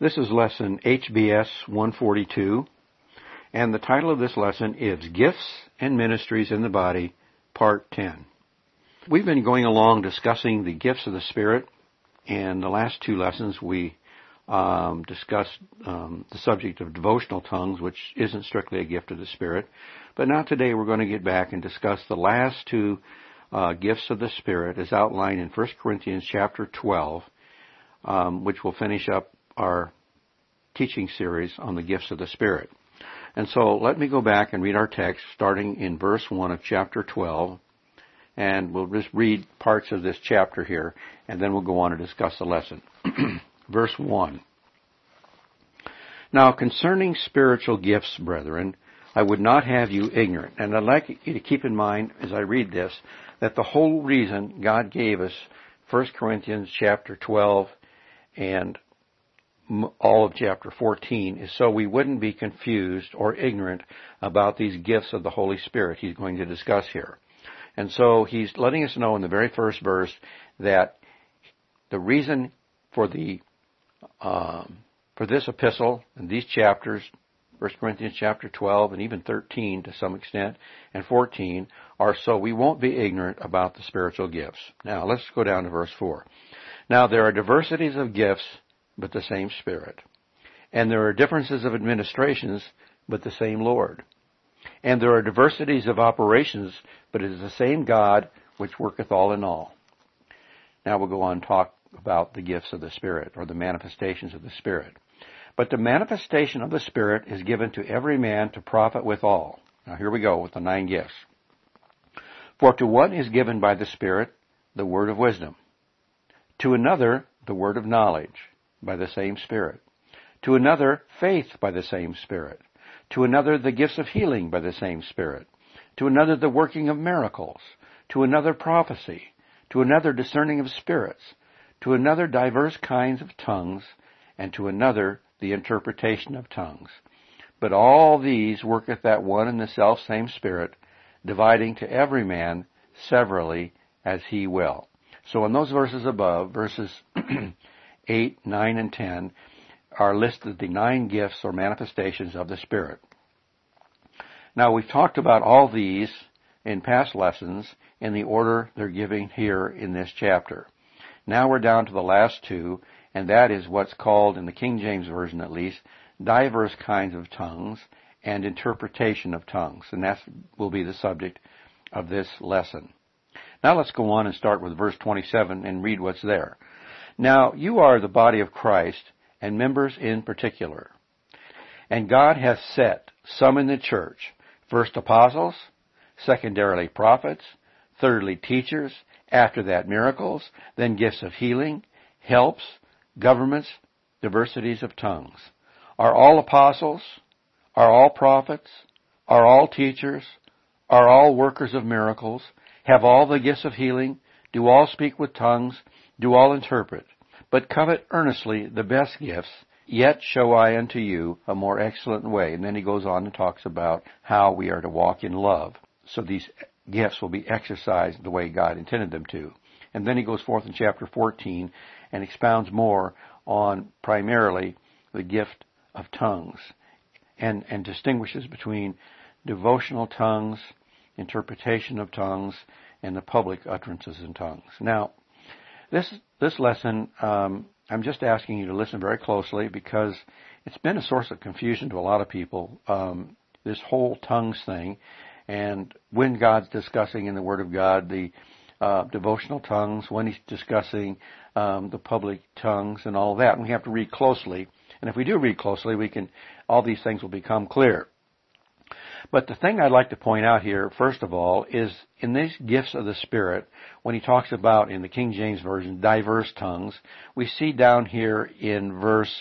This is lesson HBS 142, and the title of this lesson is Gifts and Ministries in the Body, Part 10. We've been going along discussing the gifts of the Spirit, and the last two lessons we discussed the subject of devotional tongues, which isn't strictly a gift of the Spirit. But now today we're going to get back and discuss the last two gifts of the Spirit as outlined in 1 Corinthians chapter 12, which will finish up our teaching series on the gifts of the Spirit. And so let me go back and read our text starting in verse 1 of chapter 12, and we'll just read parts of this chapter here, and then we'll go on to discuss the lesson. Verse 1. Now concerning spiritual gifts, brethren, I would not have you ignorant. And I'd like you to keep in mind as I read this, that the whole reason God gave us 1 Corinthians chapter 12 and all of chapter 14 is so we wouldn't be confused or ignorant about these gifts of the Holy Spirit he's going to discuss here. And so he's letting us know in the very first verse that the reason for this epistle and these chapters, 1 Corinthians chapter 12 and even 13 to some extent, and 14, are so we won't be ignorant about the spiritual gifts. Now let's go down to verse 4. Now there are diversities of gifts, but the same Spirit. And there are differences of administrations, but the same Lord. And there are diversities of operations, but it is the same God which worketh all in all. Now we'll go on and talk about the gifts of the Spirit, or the manifestations of the Spirit. But the manifestation of the Spirit is given to every man to profit withal. Now here we go with the 9 gifts. For to one is given by the Spirit the word of wisdom, to another the word of knowledge by the same Spirit, to another faith by the same Spirit, to another the gifts of healing by the same Spirit, to another the working of miracles, to another prophecy, to another discerning of spirits, to another diverse kinds of tongues, and to another the interpretation of tongues. But all these worketh that one and the selfsame Spirit, dividing to every man severally as he will. So in those verses above, verses 8, 9, and 10, are listed the 9 gifts or manifestations of the Spirit. Now we've talked about all these in past lessons in the order they're giving here in this chapter. Now we're down to the last 2, and that is what's called, in the King James Version at least, diverse kinds of tongues and interpretation of tongues. And that will be the subject of this lesson. Now let's go on and start with verse 27 and read what's there. Now you are the body of Christ, and members in particular. And God hath set some in the church, first apostles, secondarily prophets, thirdly teachers, after that miracles, then gifts of healing, helps, governments, diversities of tongues. Are all apostles? Are all prophets? Are all teachers? Are all workers of miracles? Have all the gifts of healing? Do all speak with tongues? Do all interpret? But covet earnestly the best gifts, yet show I unto you a more excellent way. And then he goes on and talks about how we are to walk in love. So these gifts will be exercised the way God intended them to. And then he goes forth in chapter 14 and expounds more on primarily the gift of tongues and distinguishes between devotional tongues, interpretation of tongues, and the public utterances in tongues. Now, this lesson, I'm just asking you to listen very closely because it's been a source of confusion to a lot of people, this whole tongues thing. And when God's discussing in the Word of God the devotional tongues, when he's discussing the public tongues and all that, and we have to read closely. And if we do read closely, all these things will become clear. But the thing I'd like to point out here, first of all, is in these gifts of the Spirit, when he talks about, in the King James Version, diverse tongues, we see down here in verse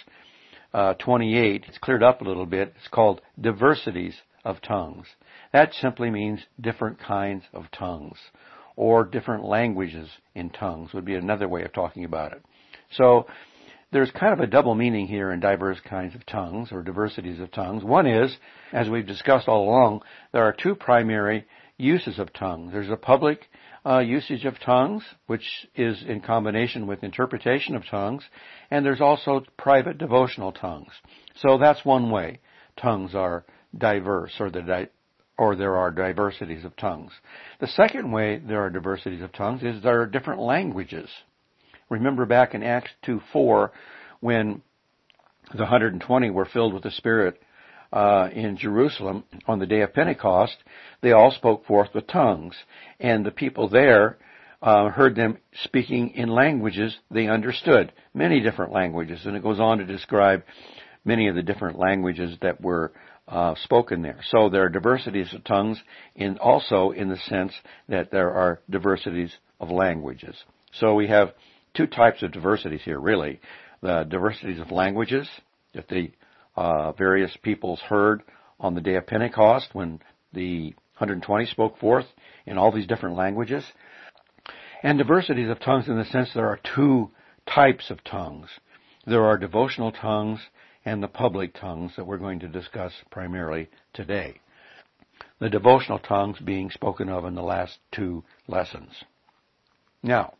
28, it's cleared up a little bit, it's called diversities of tongues. That simply means different kinds of tongues, or different languages in tongues would be another way of talking about it. So there's kind of a double meaning here in diverse kinds of tongues, or diversities of tongues. One is, as we've discussed all along, there are 2 primary uses of tongues. There's a public usage of tongues, which is in combination with interpretation of tongues, and there's also private devotional tongues. So that's one way tongues are diverse, or there are diversities of tongues. The second way there are diversities of tongues is there are different languages. Remember back in Acts 2:4, when the 120 were filled with the Spirit in Jerusalem on the day of Pentecost, they all spoke forth with tongues, and the people there heard them speaking in languages they understood, many different languages, and it goes on to describe many of the different languages that were spoken there. So there are diversities of tongues, also in the sense that there are diversities of languages. So we have two types of diversities here, really. The diversities of languages that the various peoples heard on the day of Pentecost when the 120 spoke forth in all these different languages. And diversities of tongues in the sense there are two types of tongues. There are devotional tongues and the public tongues that we're going to discuss primarily today. The devotional tongues being spoken of in the last two lessons. Now,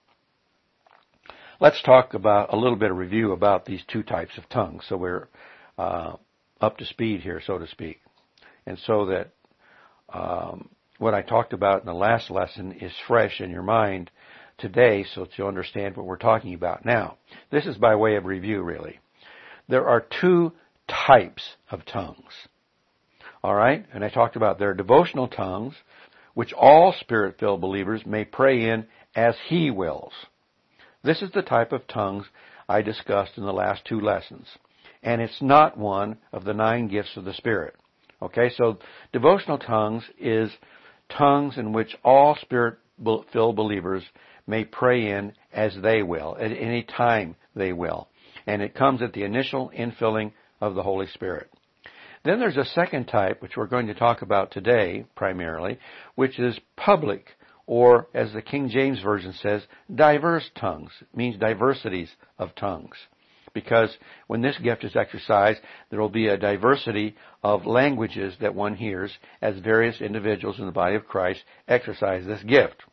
let's talk about a little bit of review about these two types of tongues, so we're up to speed here, so to speak. And so that what I talked about in the last lesson is fresh in your mind today, so that you'll understand what we're talking about now. This is by way of review, really. There are two types of tongues. All right? And I talked about there are devotional tongues, which all Spirit-filled believers may pray in as He wills. This is the type of tongues I discussed in the last two lessons. And it's not one of the 9 gifts of the Spirit. Okay, so devotional tongues is tongues in which all Spirit-filled believers may pray in as they will, at any time they will. And it comes at the initial infilling of the Holy Spirit. Then there's a second type, which we're going to talk about today primarily, which is public, or as the King James Version says, diverse tongues. It means diversities of tongues. Because when this gift is exercised, there will be a diversity of languages that one hears as various individuals in the body of Christ exercise this gift.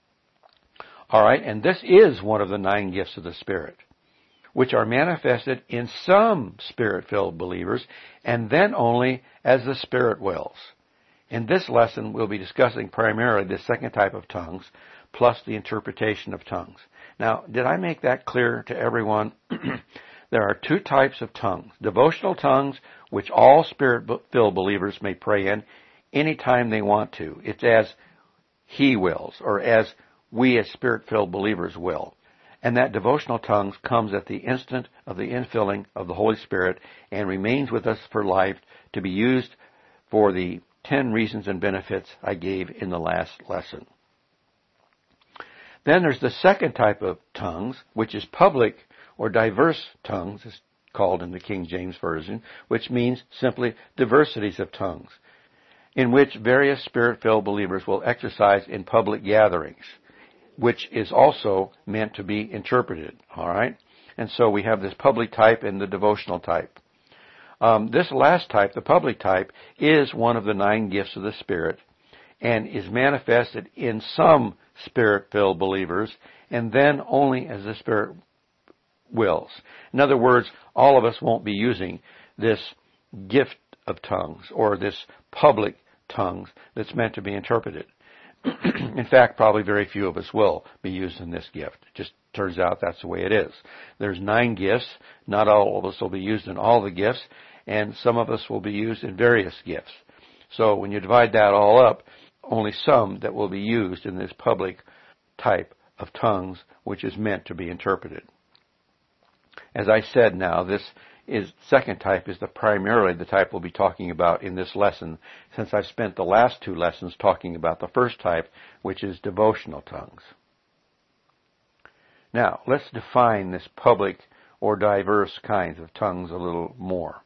All right, and this is one of the 9 gifts of the Spirit, which are manifested in some Spirit-filled believers, and then only as the Spirit wills. In this lesson, we'll be discussing primarily the second type of tongues, plus the interpretation of tongues. Now, did I make that clear to everyone? There are two types of tongues. Devotional tongues, which all Spirit-filled believers may pray in anytime they want to. It's as He wills, or as we as Spirit-filled believers will. And that devotional tongues comes at the instant of the infilling of the Holy Spirit and remains with us for life to be used for the 10 reasons and benefits I gave in the last lesson. Then there's the second type of tongues, which is public or diverse tongues, is called in the King James Version, which means simply diversities of tongues, in which various Spirit-filled believers will exercise in public gatherings, which is also meant to be interpreted. All right? And so we have this public type and the devotional type. This last type, the public type, is one of the 9 gifts of the Spirit and is manifested in some Spirit-filled believers, and then only as the Spirit wills. In other words, all of us won't be using this gift of tongues or this public tongues that's meant to be interpreted. In fact, probably very few of us will be used in this gift. It just turns out that's the way it is. There's 9 gifts. Not all of us will be used in all the gifts, and some of us will be used in various gifts. So when you divide that all up, only some that will be used in this public type of tongues, which is meant to be interpreted. As I said now, this second type is primarily the type we'll be talking about in this lesson, since I've spent the last 2 lessons talking about the first type, which is devotional tongues. Now, let's define this public or diverse kinds of tongues a little more.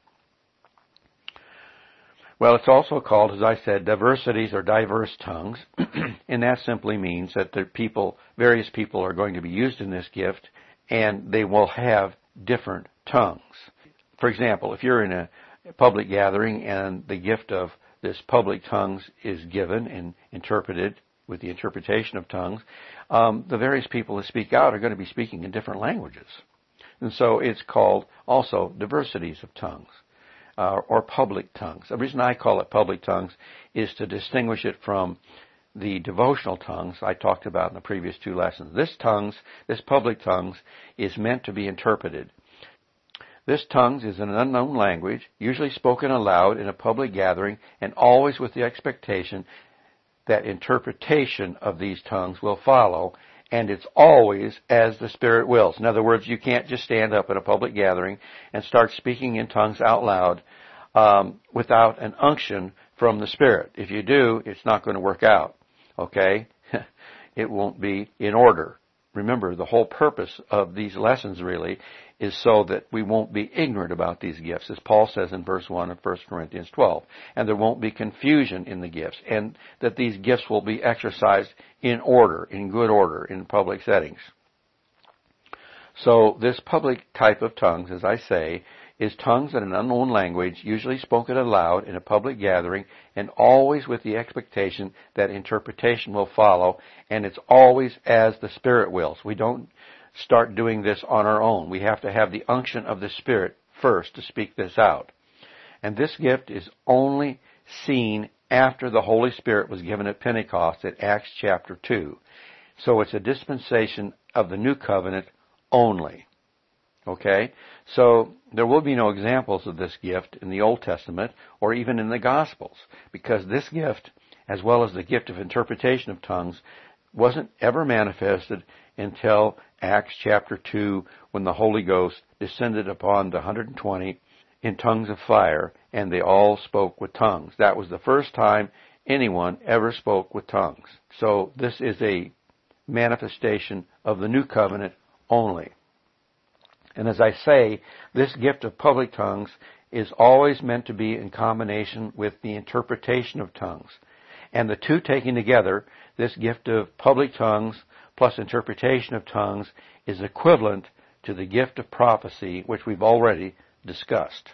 Well, it's also called, as I said, diversities or diverse tongues, and that simply means that various people are going to be used in this gift, and they will have different tongues. For example, if you're in a public gathering and the gift of this public tongues is given and interpreted, with the interpretation of tongues, the various people that speak out are going to be speaking in different languages. And so it's called also diversities of tongues, or public tongues. The reason I call it public tongues is to distinguish it from the devotional tongues I talked about in the previous two lessons. This public tongues, is meant to be interpreted. This tongues is an unknown language, usually spoken aloud in a public gathering, and always with the expectation that interpretation of these tongues will follow, and it's always as the Spirit wills. In other words, you can't just stand up at a public gathering and start speaking in tongues out loud without an unction from the Spirit. If you do, it's not going to work out. Okay? It won't be in order. Remember, the whole purpose of these lessons really is so that we won't be ignorant about these gifts, as Paul says in verse 1 of 1 Corinthians 12. And there won't be confusion in the gifts, and that these gifts will be exercised in order, in good order, in public settings. So this public type of tongues, as I say, is tongues in an unknown language, usually spoken aloud in a public gathering, and always with the expectation that interpretation will follow, and it's always as the Spirit wills. We don't start doing this on our own. We have to have the unction of the Spirit first to speak this out. And this gift is only seen after the Holy Spirit was given at Pentecost at Acts chapter 2. So it's a dispensation of the new covenant only. Okay? So there will be no examples of this gift in the Old Testament or even in the Gospels, because this gift, as well as the gift of interpretation of tongues, wasn't ever manifested until Acts chapter 2, when the Holy Ghost descended upon the 120 in tongues of fire, and they all spoke with tongues. That was the first time anyone ever spoke with tongues. So this is a manifestation of the new covenant only. And as I say, this gift of public tongues is always meant to be in combination with the interpretation of tongues. And the two taken together, this gift of public tongues plus interpretation of tongues, is equivalent to the gift of prophecy, which we've already discussed.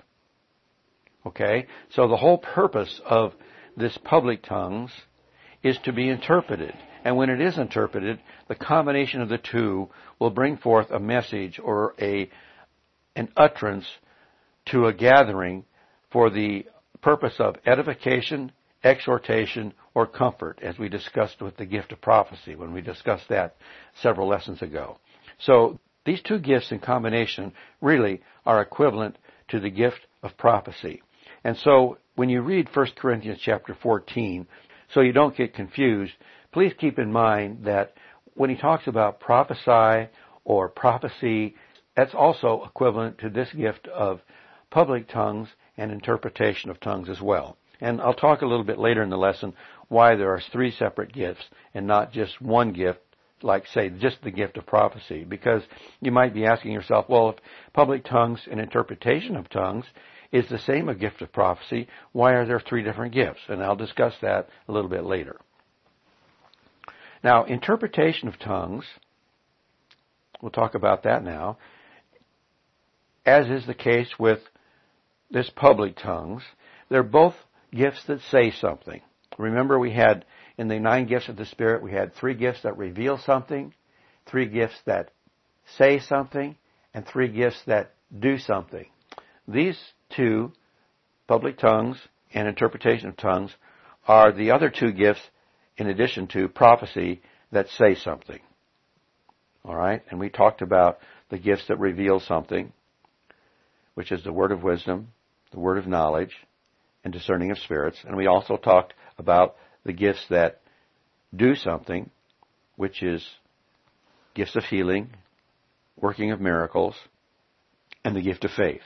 Okay? So the whole purpose of this public tongues is to be interpreted. And when it is interpreted, the combination of the two will bring forth a message or an utterance to a gathering for the purpose of edification, exhortation, or comfort, as we discussed with the gift of prophecy when we discussed that several lessons ago. So these two gifts in combination really are equivalent to the gift of prophecy. And so when you read 1 Corinthians chapter 14, so you don't get confused, please keep in mind that when he talks about prophesy or prophecy, that's also equivalent to this gift of public tongues and interpretation of tongues as well. And I'll talk a little bit later in the lesson why there are three separate gifts and not just one gift, like, say, just the gift of prophecy. Because you might be asking yourself, well, if public tongues and interpretation of tongues is the same a gift of prophecy, why are there three different gifts? And I'll discuss that a little bit later. Now, interpretation of tongues, we'll talk about that now. As is the case with this public tongues, they're both gifts that say something. Remember, we had, in the 9 gifts of the Spirit, we had 3 gifts that reveal something, 3 gifts that say something, and 3 gifts that do something. These 2, public tongues and interpretation of tongues, are the other 2 gifts, in addition to prophecy, that say something. All right? And we talked about the gifts that reveal something, which is the word of wisdom, the word of knowledge, and discerning of spirits. And we also talked about the gifts that do something, which is gifts of healing, working of miracles, and the gift of faith.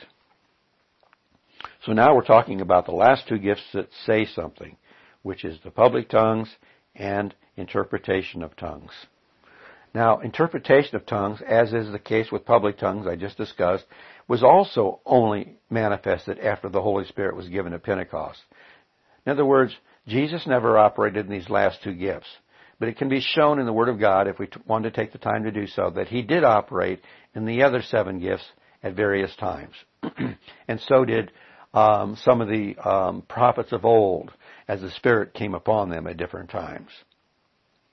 So now we're talking about the last 2 gifts that say something, which is the public tongues and interpretation of tongues. Now, interpretation of tongues, as is the case with public tongues I just discussed, was also only manifested after the Holy Spirit was given at Pentecost. In other words, Jesus never operated in these last 2 gifts. But it can be shown in the Word of God, if we want to take the time to do so, that He did operate in the other 7 gifts at various times. And so did some of the prophets of old, as the Spirit came upon them at different times.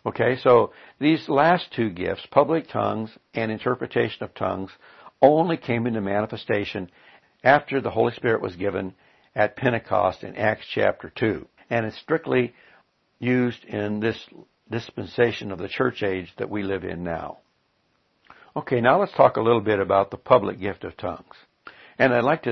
Okay, so these last two gifts, public tongues and interpretation of tongues, only came into manifestation after the Holy Spirit was given at Pentecost in Acts chapter 2. And it's strictly used in this dispensation of the church age that we live in now. Okay, now let's talk a little bit about the public gift of tongues. And I'd like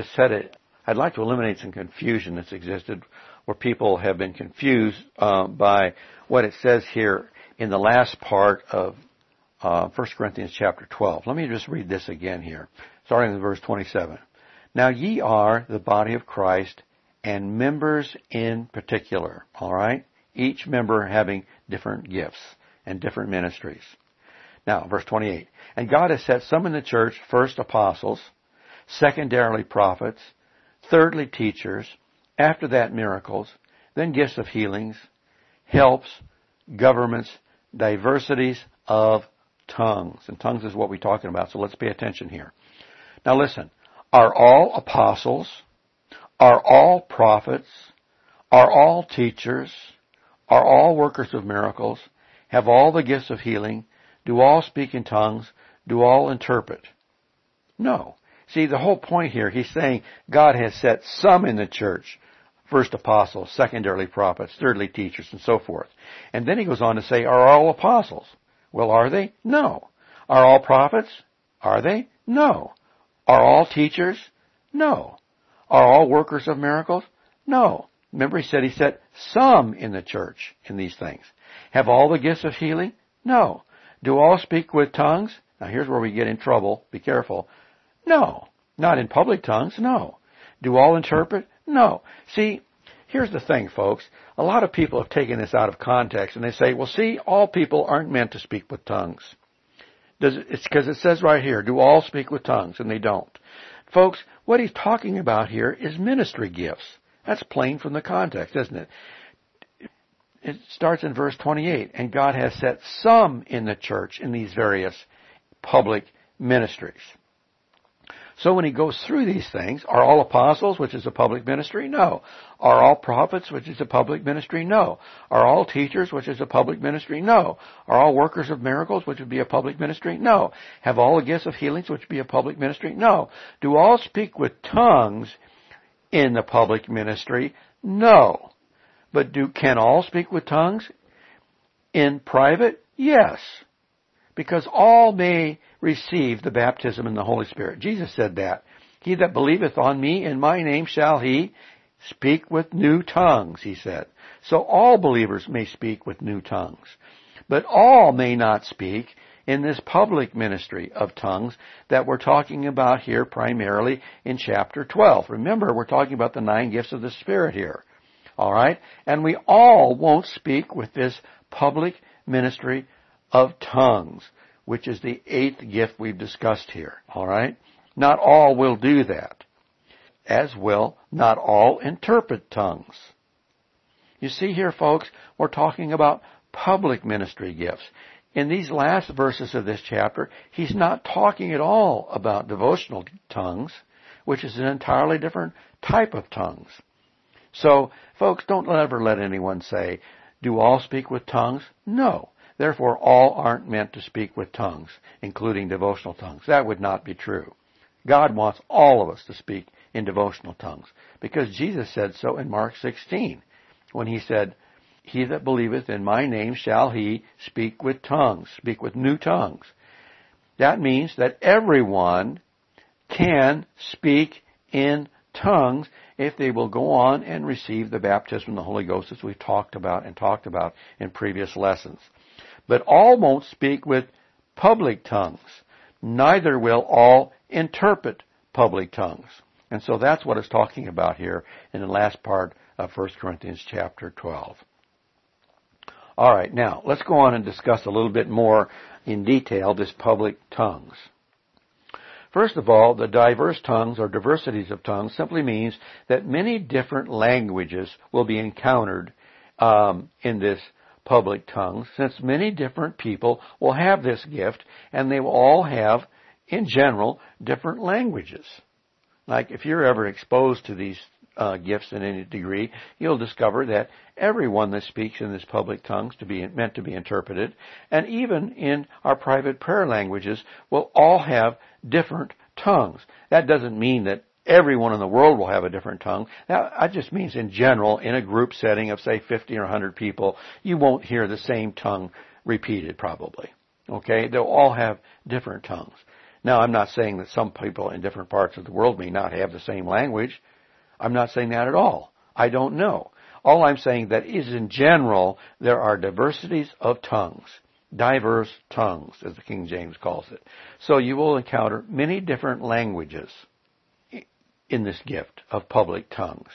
to eliminate some confusion that's existed where people have been confused by what it says here in the last part of 1 Corinthians chapter 12. Let me just read this again here, starting with verse 27. Now ye are the body of Christ and members in particular. All right? Each member having different gifts and different ministries. Now, verse 28. And God has set some in the church, first apostles, secondarily prophets, thirdly teachers, after that miracles, then gifts of healings, helps, governments, diversities of tongues. And tongues is what we're talking about, so let's pay attention here. Now listen, are all apostles, are all prophets, are all teachers, are all workers of miracles, have all the gifts of healing, do all speak in tongues, do all interpret? No. See, the whole point here, he's saying God has set some in the church, first apostles, secondarily prophets, thirdly teachers, and so forth. And then he goes on to say, are all apostles? Well, are they? No. Are all prophets? Are they? No. Are all teachers? No. Are all workers of miracles? No. Remember, he said he set some in the church in these things. Have all the gifts of healing? No. Do all speak with tongues? Now here's where we get in trouble. Be careful. No. Not in public tongues? No. Do all interpret? No. See, here's the thing, folks. A lot of people have taken this out of context and they say, well, see, all people aren't meant to speak with tongues. It's because it says right here, do all speak with tongues, and they don't. Folks, what he's talking about here is ministry gifts. That's plain from the context, isn't it? It starts in verse 28, and God has set some in the church in these various public ministries. So when he goes through these things, are all apostles, which is a public ministry? No. Are all prophets, which is a public ministry? No. Are all teachers, which is a public ministry? No. Are all workers of miracles, which would be a public ministry? No. Have all the gifts of healings, which would be a public ministry? No. Do all speak with tongues in the public ministry? No. But can all speak with tongues in private? Yes. Because all may receive the baptism in the Holy Spirit. Jesus said that. He that believeth on me in my name shall he speak with new tongues, he said. So all believers may speak with new tongues. But all may not speak in this public ministry of tongues that we're talking about here primarily in chapter 12. Remember, we're talking about the 9 gifts of the Spirit here. All right? And we all won't speak with this public ministry of tongues, which is the 8th gift we've discussed here. All right? Not all will do that. As will not all interpret tongues. You see here, folks, we're talking about public ministry gifts. In these last verses of this chapter, he's not talking at all about devotional tongues, which is an entirely different type of tongues. So, folks, don't ever let anyone say, do all speak with tongues? No. Therefore, all aren't meant to speak with tongues, including devotional tongues. That would not be true. God wants all of us to speak in devotional tongues, because Jesus said so in Mark 16, when he said, he that believeth in my name shall he speak with tongues, speak with new tongues. That means that everyone can speak in tongues if they will go on and receive the baptism of the Holy Ghost, as we've talked about in previous lessons. But all won't speak with public tongues. Neither will all interpret public tongues. And so that's what it's talking about here in the last part of 1 Corinthians chapter 12. All right, now let's go on and discuss a little bit more in detail this public tongues. First of all, the diverse tongues or diversities of tongues simply means that many different languages will be encountered in this public tongues, since many different people will have this gift, and they will all have, in general, different languages. Like if you're ever exposed to these gifts in any degree, you'll discover that everyone that speaks in this public tongues meant to be interpreted, and even in our private prayer languages, will all have different tongues. That doesn't mean that everyone in the world will have a different tongue. That just means in general, in a group setting of say 50 or 100 people, you won't hear the same tongue repeated probably. Okay? They'll all have different tongues. Now, I'm not saying that some people in different parts of the world may not have the same language. I'm not saying that at all. I don't know. All I'm saying that is in general, there are diversities of tongues. Diverse tongues, as the King James calls it. So you will encounter many different languages in this gift of public tongues.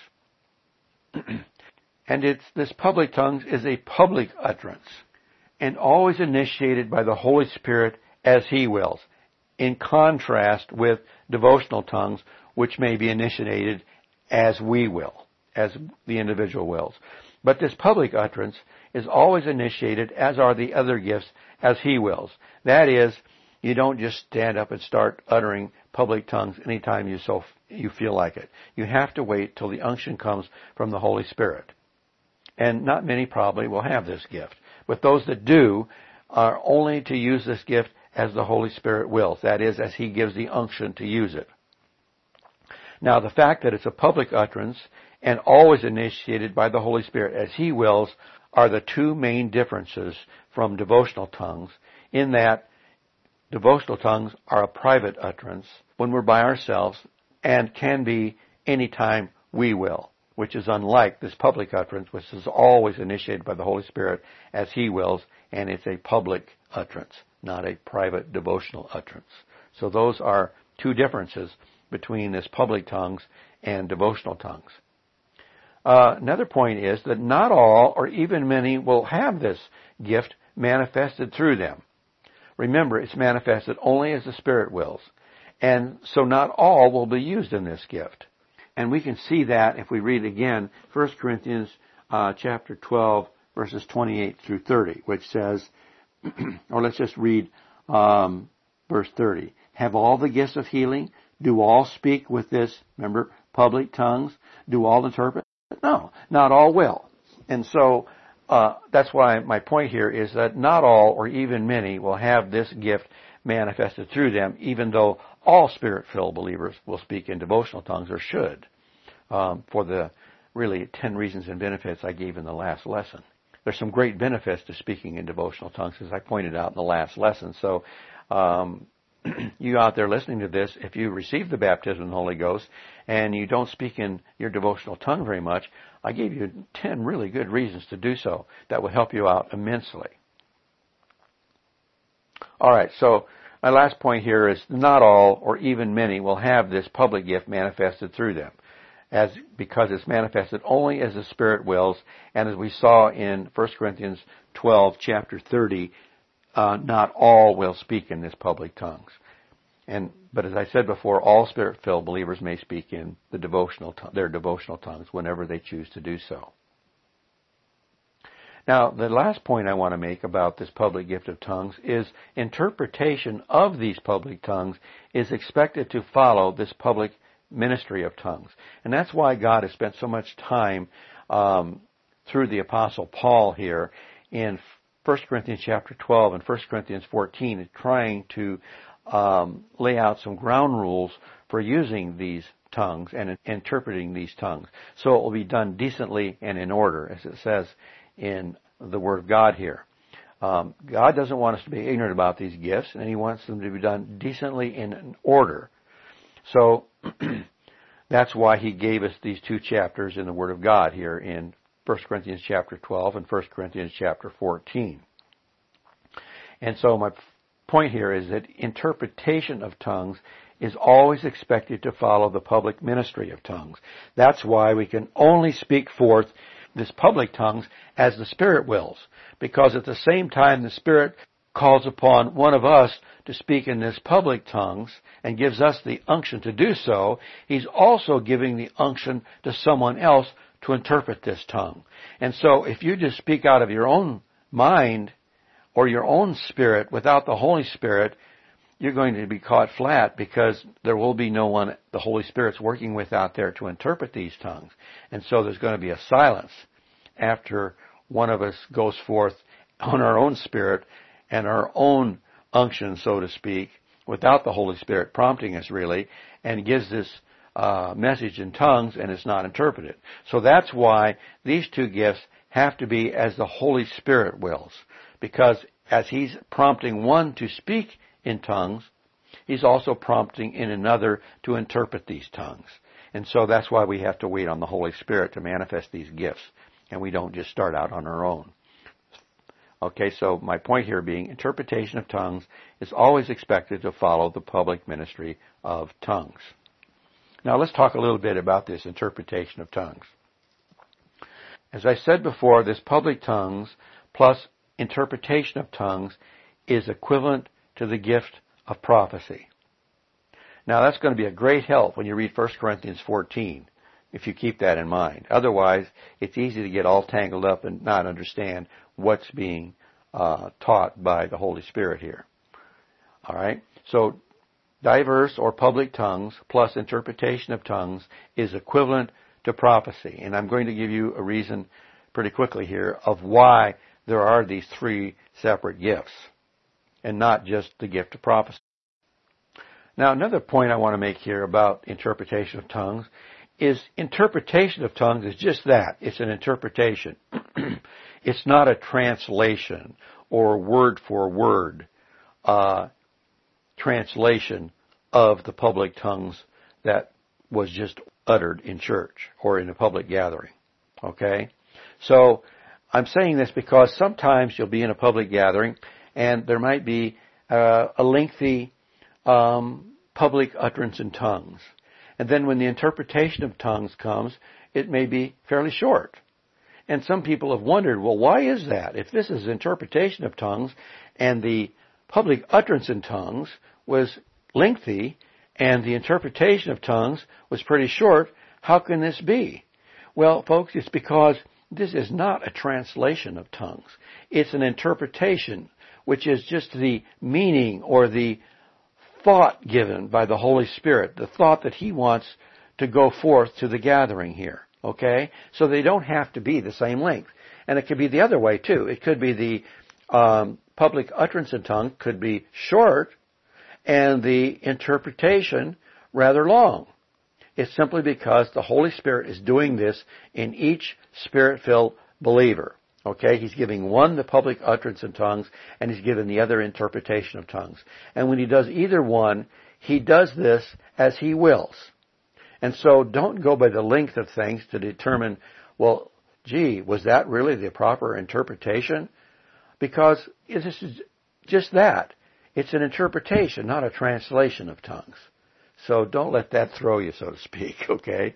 And this public tongues is a public utterance and always initiated by the Holy Spirit as He wills, in contrast with devotional tongues, which may be initiated as we will, as the individual wills. But this public utterance is always initiated, as are the other gifts, as He wills. That is, you don't just stand up and start uttering public tongues anytime you feel like it. You have to wait till the unction comes from the Holy Spirit. And not many probably will have this gift. But those that do are only to use this gift as the Holy Spirit wills. That is, as He gives the unction to use it. Now, the fact that it's a public utterance and always initiated by the Holy Spirit as He wills are the two main differences from devotional tongues, in that devotional tongues are a private utterance when we're by ourselves and can be any time we will, which is unlike this public utterance, which is always initiated by the Holy Spirit as He wills, and it's a public utterance, not a private devotional utterance. So those are two differences between this public tongues and devotional tongues. Another point is that not all, or even many, will have this gift manifested through them. Remember, it's manifested only as the Spirit wills. And so not all will be used in this gift. And we can see that if we read again 1 Corinthians chapter 12, verses 28 through 30, which says, or let's just read verse 30. Have all the gifts of healing? Do all speak with this, remember, public tongues? Do all interpret? No, not all will. And so that's why my point here is that not all, or even many, will have this gift manifested through them, even though all Spirit-filled believers will speak in devotional tongues, or should, for the really 10 reasons and benefits I gave in the last lesson. There's some great benefits to speaking in devotional tongues, as I pointed out in the last lesson. So you out there listening to this, if you receive the baptism of the Holy Ghost and you don't speak in your devotional tongue very much, I gave you 10 really good reasons to do so that will help you out immensely. All right, so my last point here is not all, or even many, will have this public gift manifested through them, because it's manifested only as the Spirit wills, and as we saw in 1 Corinthians 12, chapter 30, not all will speak in this public tongues. But as I said before, all Spirit-filled believers may speak in their devotional tongues whenever they choose to do so. Now, the last point I want to make about this public gift of tongues is interpretation of these public tongues is expected to follow this public ministry of tongues. And that's why God has spent so much time through the Apostle Paul here in 1 Corinthians chapter 12 and 1 Corinthians 14 trying to lay out some ground rules for using these tongues and interpreting these tongues. So it will be done decently and in order, as it says in the Word of God here. God doesn't want us to be ignorant about these gifts, and He wants them to be done decently and in order. So that's why He gave us these two chapters in the Word of God here in 1 Corinthians chapter 12 and 1 Corinthians chapter 14. And so my point here is that interpretation of tongues is always expected to follow the public ministry of tongues. That's why we can only speak forth this public tongues as the Spirit wills, because at the same time the Spirit calls upon one of us to speak in this public tongues and gives us the unction to do so, He's also giving the unction to someone else to interpret this tongue. And so if you just speak out of your own mind or your own spirit without the Holy Spirit, you're going to be caught flat because there will be no one the Holy Spirit's working with out there to interpret these tongues. And so there's going to be a silence after one of us goes forth on our own spirit and our own unction, so to speak, without the Holy Spirit prompting us really, and gives this message in tongues and it's not interpreted. So that's why these two gifts have to be as the Holy Spirit wills. Because as He's prompting one to speak in tongues, He's also prompting in another to interpret these tongues. And so that's why we have to wait on the Holy Spirit to manifest these gifts. And we don't just start out on our own. Okay, so my point here being interpretation of tongues is always expected to follow the public ministry of tongues. Now let's talk a little bit about this interpretation of tongues. As I said before, this public tongues plus interpretation of tongues is equivalent to the gift of prophecy. Now that's going to be a great help when you read 1 Corinthians 14, if you keep that in mind. Otherwise, it's easy to get all tangled up and not understand what's being taught by the Holy Spirit here. All right? So diverse or public tongues plus interpretation of tongues is equivalent to prophecy. And I'm going to give you a reason pretty quickly here of why there are these three separate gifts and not just the gift of prophecy. Now, another point I want to make here about interpretation of tongues is interpretation of tongues is just that. It's an interpretation. It's not a translation or word for word translation of the public tongues that was just uttered in church or in a public gathering. Okay? So I'm saying this because sometimes you'll be in a public gathering and there might be a lengthy public utterance in tongues. And then when the interpretation of tongues comes, it may be fairly short. And some people have wondered, well, why is that? If this is interpretation of tongues and the public utterance in tongues was lengthy and the interpretation of tongues was pretty short, how can this be? Well, folks, it's because this is not a translation of tongues. It's an interpretation, which is just the meaning or the thought given by the Holy Spirit, the thought that He wants to go forth to the gathering here. Okay? So they don't have to be the same length. And it could be the other way too. It could be the public utterance in tongue could be short and the interpretation rather long. It's simply because the Holy Spirit is doing this in each Spirit-filled believer. Okay? He's giving one the public utterance in tongues, and He's giving the other interpretation of tongues. And when He does either one, He does this as He wills. And so don't go by the length of things to determine, well, gee, was that really the proper interpretation? Because this is just that. It's an interpretation, not a translation of tongues. So don't let that throw you, so to speak, okay?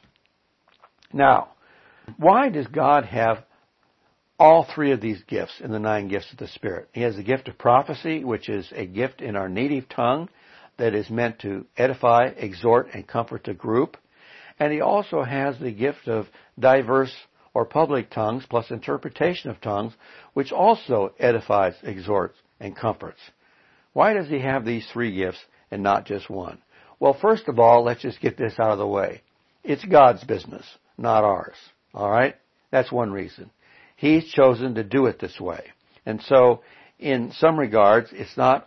Now, why does God have all three of these gifts in the 9 gifts of the Spirit? He has the gift of prophecy, which is a gift in our native tongue that is meant to edify, exhort, and comfort the group. And He also has the gift of diverse or public tongues plus interpretation of tongues, which also edifies, exhorts, and comforts. Why does He have these 3 gifts and not just one? Well, first of all, let's just get this out of the way. It's God's business, not ours. All right? That's one reason. He's chosen to do it this way. And so, in some regards, it's not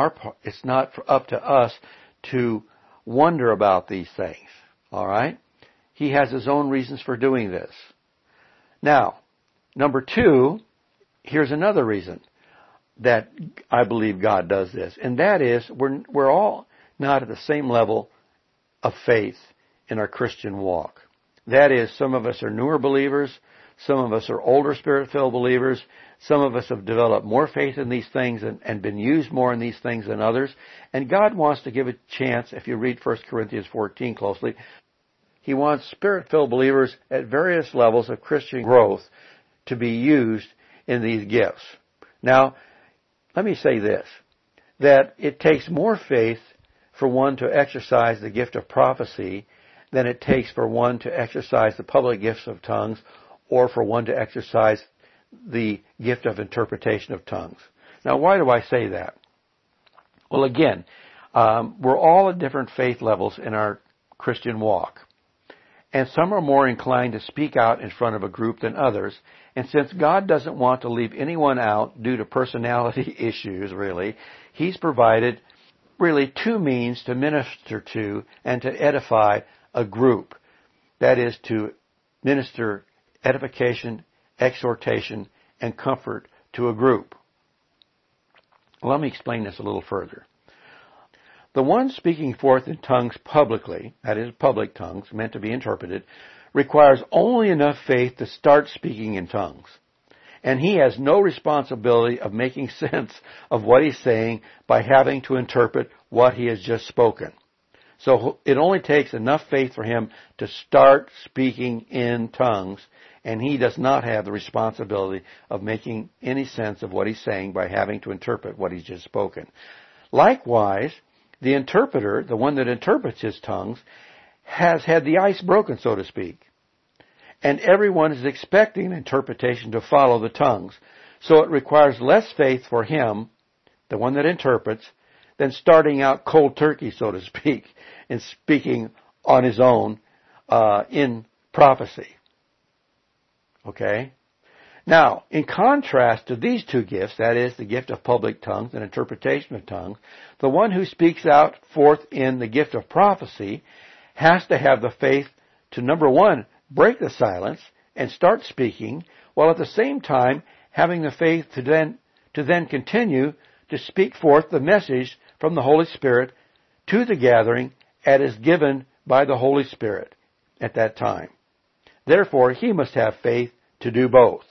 up to us to wonder about these things. All right? He has His own reasons for doing this. Now, number 2, here's another reason that I believe God does this, and that is we're all not at the same level of faith in our Christian walk. That is, some of us are newer believers, some of us are older Spirit-filled believers, some of us have developed more faith in these things and been used more in these things than others, and God wants to give a chance, if you read 1 Corinthians 14 closely, He wants Spirit-filled believers at various levels of Christian growth to be used in these gifts. Now, let me say this, that it takes more faith for one to exercise the gift of prophecy than it takes for one to exercise the public gifts of tongues or for one to exercise the gift of interpretation of tongues. Now, why do I say that? Well, again, we're all at different faith levels in our Christian walk. And some are more inclined to speak out in front of a group than others. And since God doesn't want to leave anyone out due to personality issues, really, He's provided really two means to minister to and to edify a group. That is, to minister edification, exhortation, and comfort to a group. Let me explain this a little further. The one speaking forth in tongues publicly, that is, public tongues, meant to be interpreted, requires only enough faith to start speaking in tongues. And he has no responsibility of making sense of what he's saying by having to interpret what he has just spoken. So it only takes enough faith for him to start speaking in tongues, and he does not have the responsibility of making any sense of what he's saying by having to interpret what he's just spoken. Likewise, the interpreter, the one that interprets his tongues, has had the ice broken, so to speak. And everyone is expecting an interpretation to follow the tongues. So it requires less faith for him, the one that interprets, than starting out cold turkey, so to speak, and speaking on his own in prophecy. Okay? Now, in contrast to these two gifts, that is, the gift of public tongues and interpretation of tongues, the one who speaks out forth in the gift of prophecy has to have the faith to, number one, break the silence and start speaking, while at the same time having the faith to then continue to speak forth the message from the Holy Spirit to the gathering as is given by the Holy Spirit at that time. Therefore, he must have faith to do both.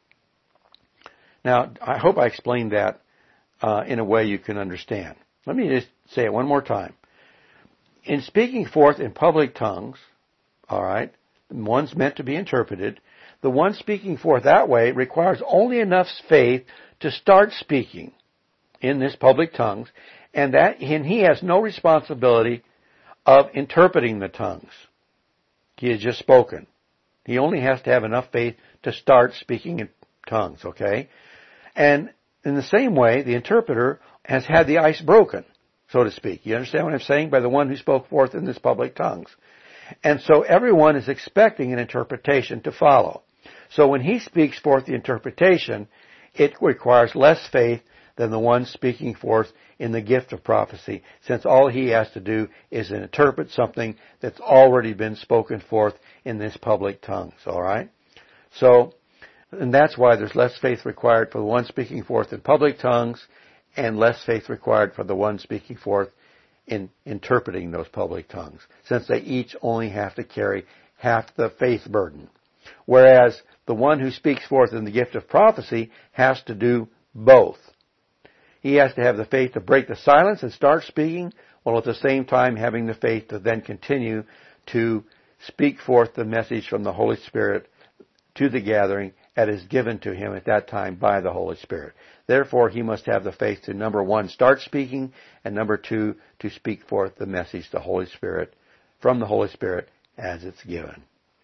Now, I hope I explained that in a way you can understand. Let me just say it one more time. In speaking forth in public tongues, all right, the one's meant to be interpreted, the one speaking forth that way requires only enough faith to start speaking in this public tongues, and he has no responsibility of interpreting the tongues. He has just spoken. He only has to have enough faith to start speaking in tongues, okay? And in the same way, the interpreter has had the ice broken, so to speak. You understand what I'm saying? By the one who spoke forth in this public tongues. And so everyone is expecting an interpretation to follow. So when he speaks forth the interpretation, it requires less faith than the one speaking forth in the gift of prophecy, since all he has to do is interpret something that's already been spoken forth in this public tongues, all right? So, and that's why there's less faith required for the one speaking forth in public tongues and less faith required for the one speaking forth in interpreting those public tongues, since they each only have to carry half the faith burden. Whereas the one who speaks forth in the gift of prophecy has to do both. He has to have the faith to break the silence and start speaking, while at the same time having the faith to then continue to speak forth the message from the Holy Spirit to the gathering that is given to him at that time by the Holy Spirit. Therefore, he must have the faith to, number one, start speaking, and number two, to speak forth the message to the Holy Spirit, from the Holy Spirit as it's given.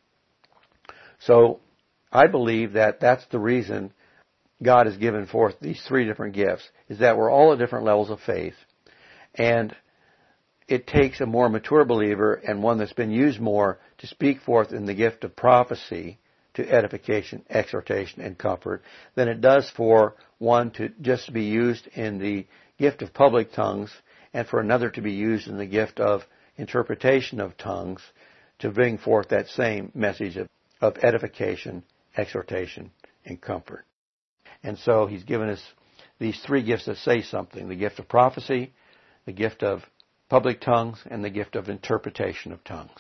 So, I believe that that's the reason God has given forth these three different gifts, is that we're all at different levels of faith, and it takes a more mature believer and one that's been used more to speak forth in the gift of prophecy to edification, exhortation, and comfort than it does for one to just be used in the gift of public tongues and for another to be used in the gift of interpretation of tongues to bring forth that same message of edification, exhortation, and comfort. And so he's given us these three gifts that say something: the gift of prophecy, the gift of public tongues, and the gift of interpretation of tongues.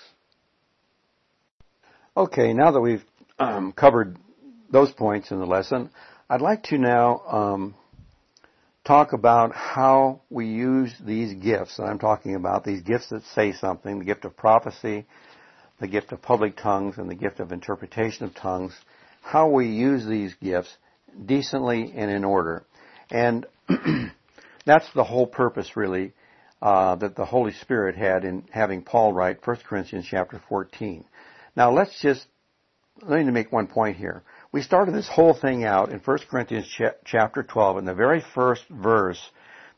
Okay, now that we've covered those points in the lesson, I'd like to now talk about how we use these gifts that I'm talking about, these gifts that say something, the gift of prophecy, the gift of public tongues, and the gift of interpretation of tongues, how we use these gifts decently and in order. And that's the whole purpose, really, that the Holy Spirit had in having Paul write 1 Corinthians chapter 14. Now, let me make one point here. We started this whole thing out in 1 Corinthians chapter 12. In the very first verse,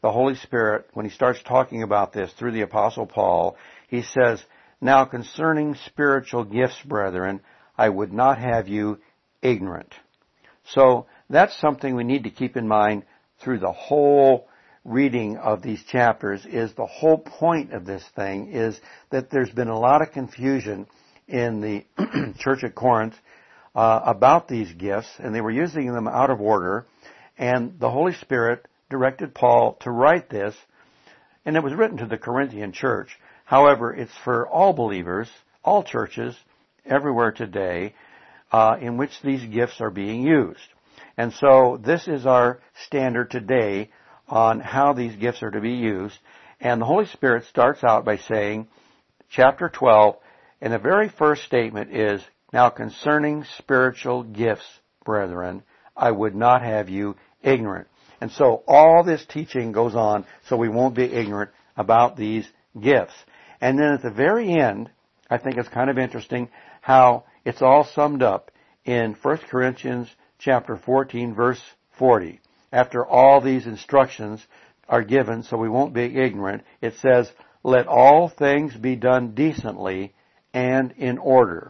the Holy Spirit, when he starts talking about this through the Apostle Paul, he says, "Now concerning spiritual gifts, brethren, I would not have you ignorant." So that's something we need to keep in mind through the whole reading of these chapters. Is the whole point of this thing is that there's been a lot of confusion in the church at Corinth about these gifts, and they were using them out of order, and the Holy Spirit directed Paul to write this, and it was written to the Corinthian church. However, it's for all believers, all churches, everywhere today, in which these gifts are being used. And so this is our standard today on how these gifts are to be used. And the Holy Spirit starts out by saying, chapter 12, and the very first statement is, "Now concerning spiritual gifts, brethren, I would not have you ignorant." And so all this teaching goes on so we won't be ignorant about these gifts. And then at the very end, I think it's kind of interesting how it's all summed up in 1 Corinthians chapter 14, verse 40. After all these instructions are given so we won't be ignorant, it says, "Let all things be done decently and in order."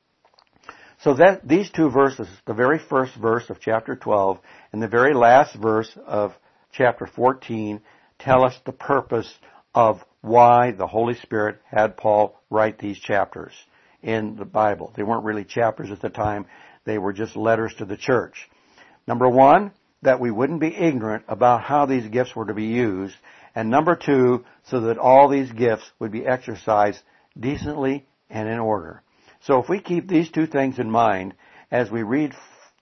So that these two verses, the very first verse of chapter 12 and the very last verse of chapter 14, tell us the purpose of why the Holy Spirit had Paul write these chapters in the Bible. They weren't really chapters at the time. They were just letters to the church. Number one, that we wouldn't be ignorant about how these gifts were to be used. And number two, so that all these gifts would be exercised decently and in order. So if we keep these two things in mind as we read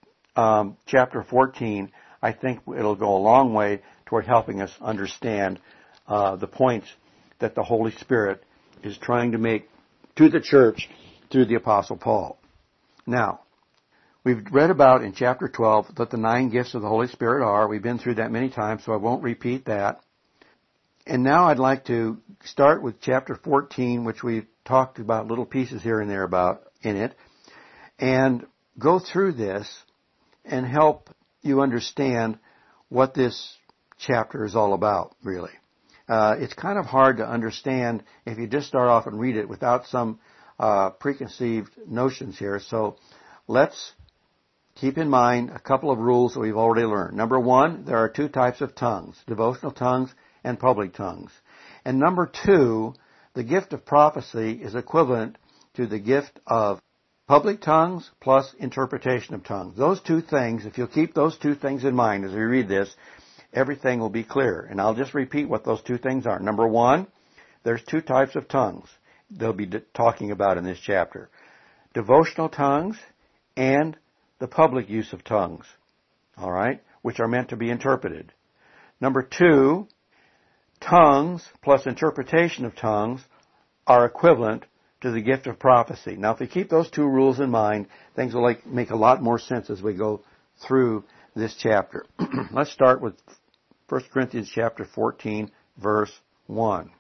chapter 14, I think it'll go a long way toward helping us understand the points that the Holy Spirit is trying to make to the church through the Apostle Paul. Now, we've read about in chapter 12 that the 9 gifts of the Holy Spirit are. We've been through that many times, so I won't repeat that. And now I'd like to start with chapter 14, which we've talked about little pieces here and there about in it, and go through this and help you understand what this chapter is all about, really. It's kind of hard to understand if you just start off and read it without some preconceived notions here. So let's keep in mind a couple of rules that we've already learned. Number one, there are 2 types of tongues, devotional tongues and public tongues. And number 2, the gift of prophecy is equivalent to the gift of public tongues plus interpretation of tongues. Those 2 things, if you'll keep those 2 things in mind as we read this, everything will be clear. And I'll just repeat what those 2 things are. Number 1, there's 2 types of tongues they'll be talking about in this chapter. Devotional tongues and the public use of tongues, all right, which are meant to be interpreted. Number 2, tongues plus interpretation of tongues are equivalent to the gift of prophecy. Now, if we keep those 2 rules in mind, things will make a lot more sense as we go through this chapter. Let's start with 1 Corinthians chapter 14, verse 1.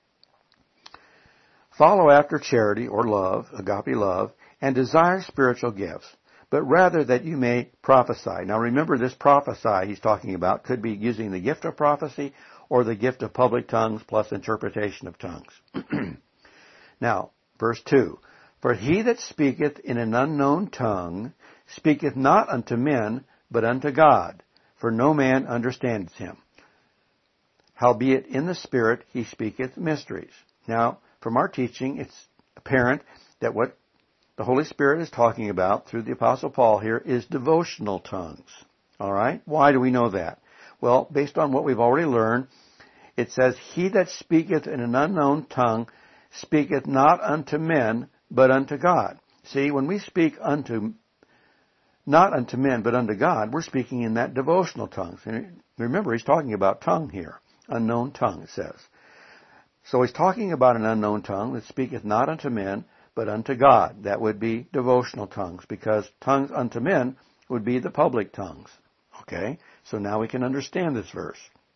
"Follow after charity or love, agape love, and desire spiritual gifts, but rather that you may prophesy." Now remember, this prophesy he's talking about could be using the gift of prophecy or the gift of public tongues plus interpretation of tongues. Now, verse 2, "For he that speaketh in an unknown tongue speaketh not unto men, but unto God, for no man understandeth him. Howbeit in the Spirit he speaketh mysteries." Now, from our teaching, it's apparent that what the Holy Spirit is talking about through the Apostle Paul here is devotional tongues. All right? Why do we know that? Well, based on what we've already learned, it says, "He that speaketh in an unknown tongue speaketh not unto men, but unto God." See, when we speak not unto men, but unto God, we're speaking in that devotional tongue. And remember, he's talking about tongue here. Unknown tongue, it says. So he's talking about an unknown tongue that speaketh not unto men, but unto God. That would be devotional tongues, because tongues unto men would be the public tongues. Okay? So now we can understand this verse.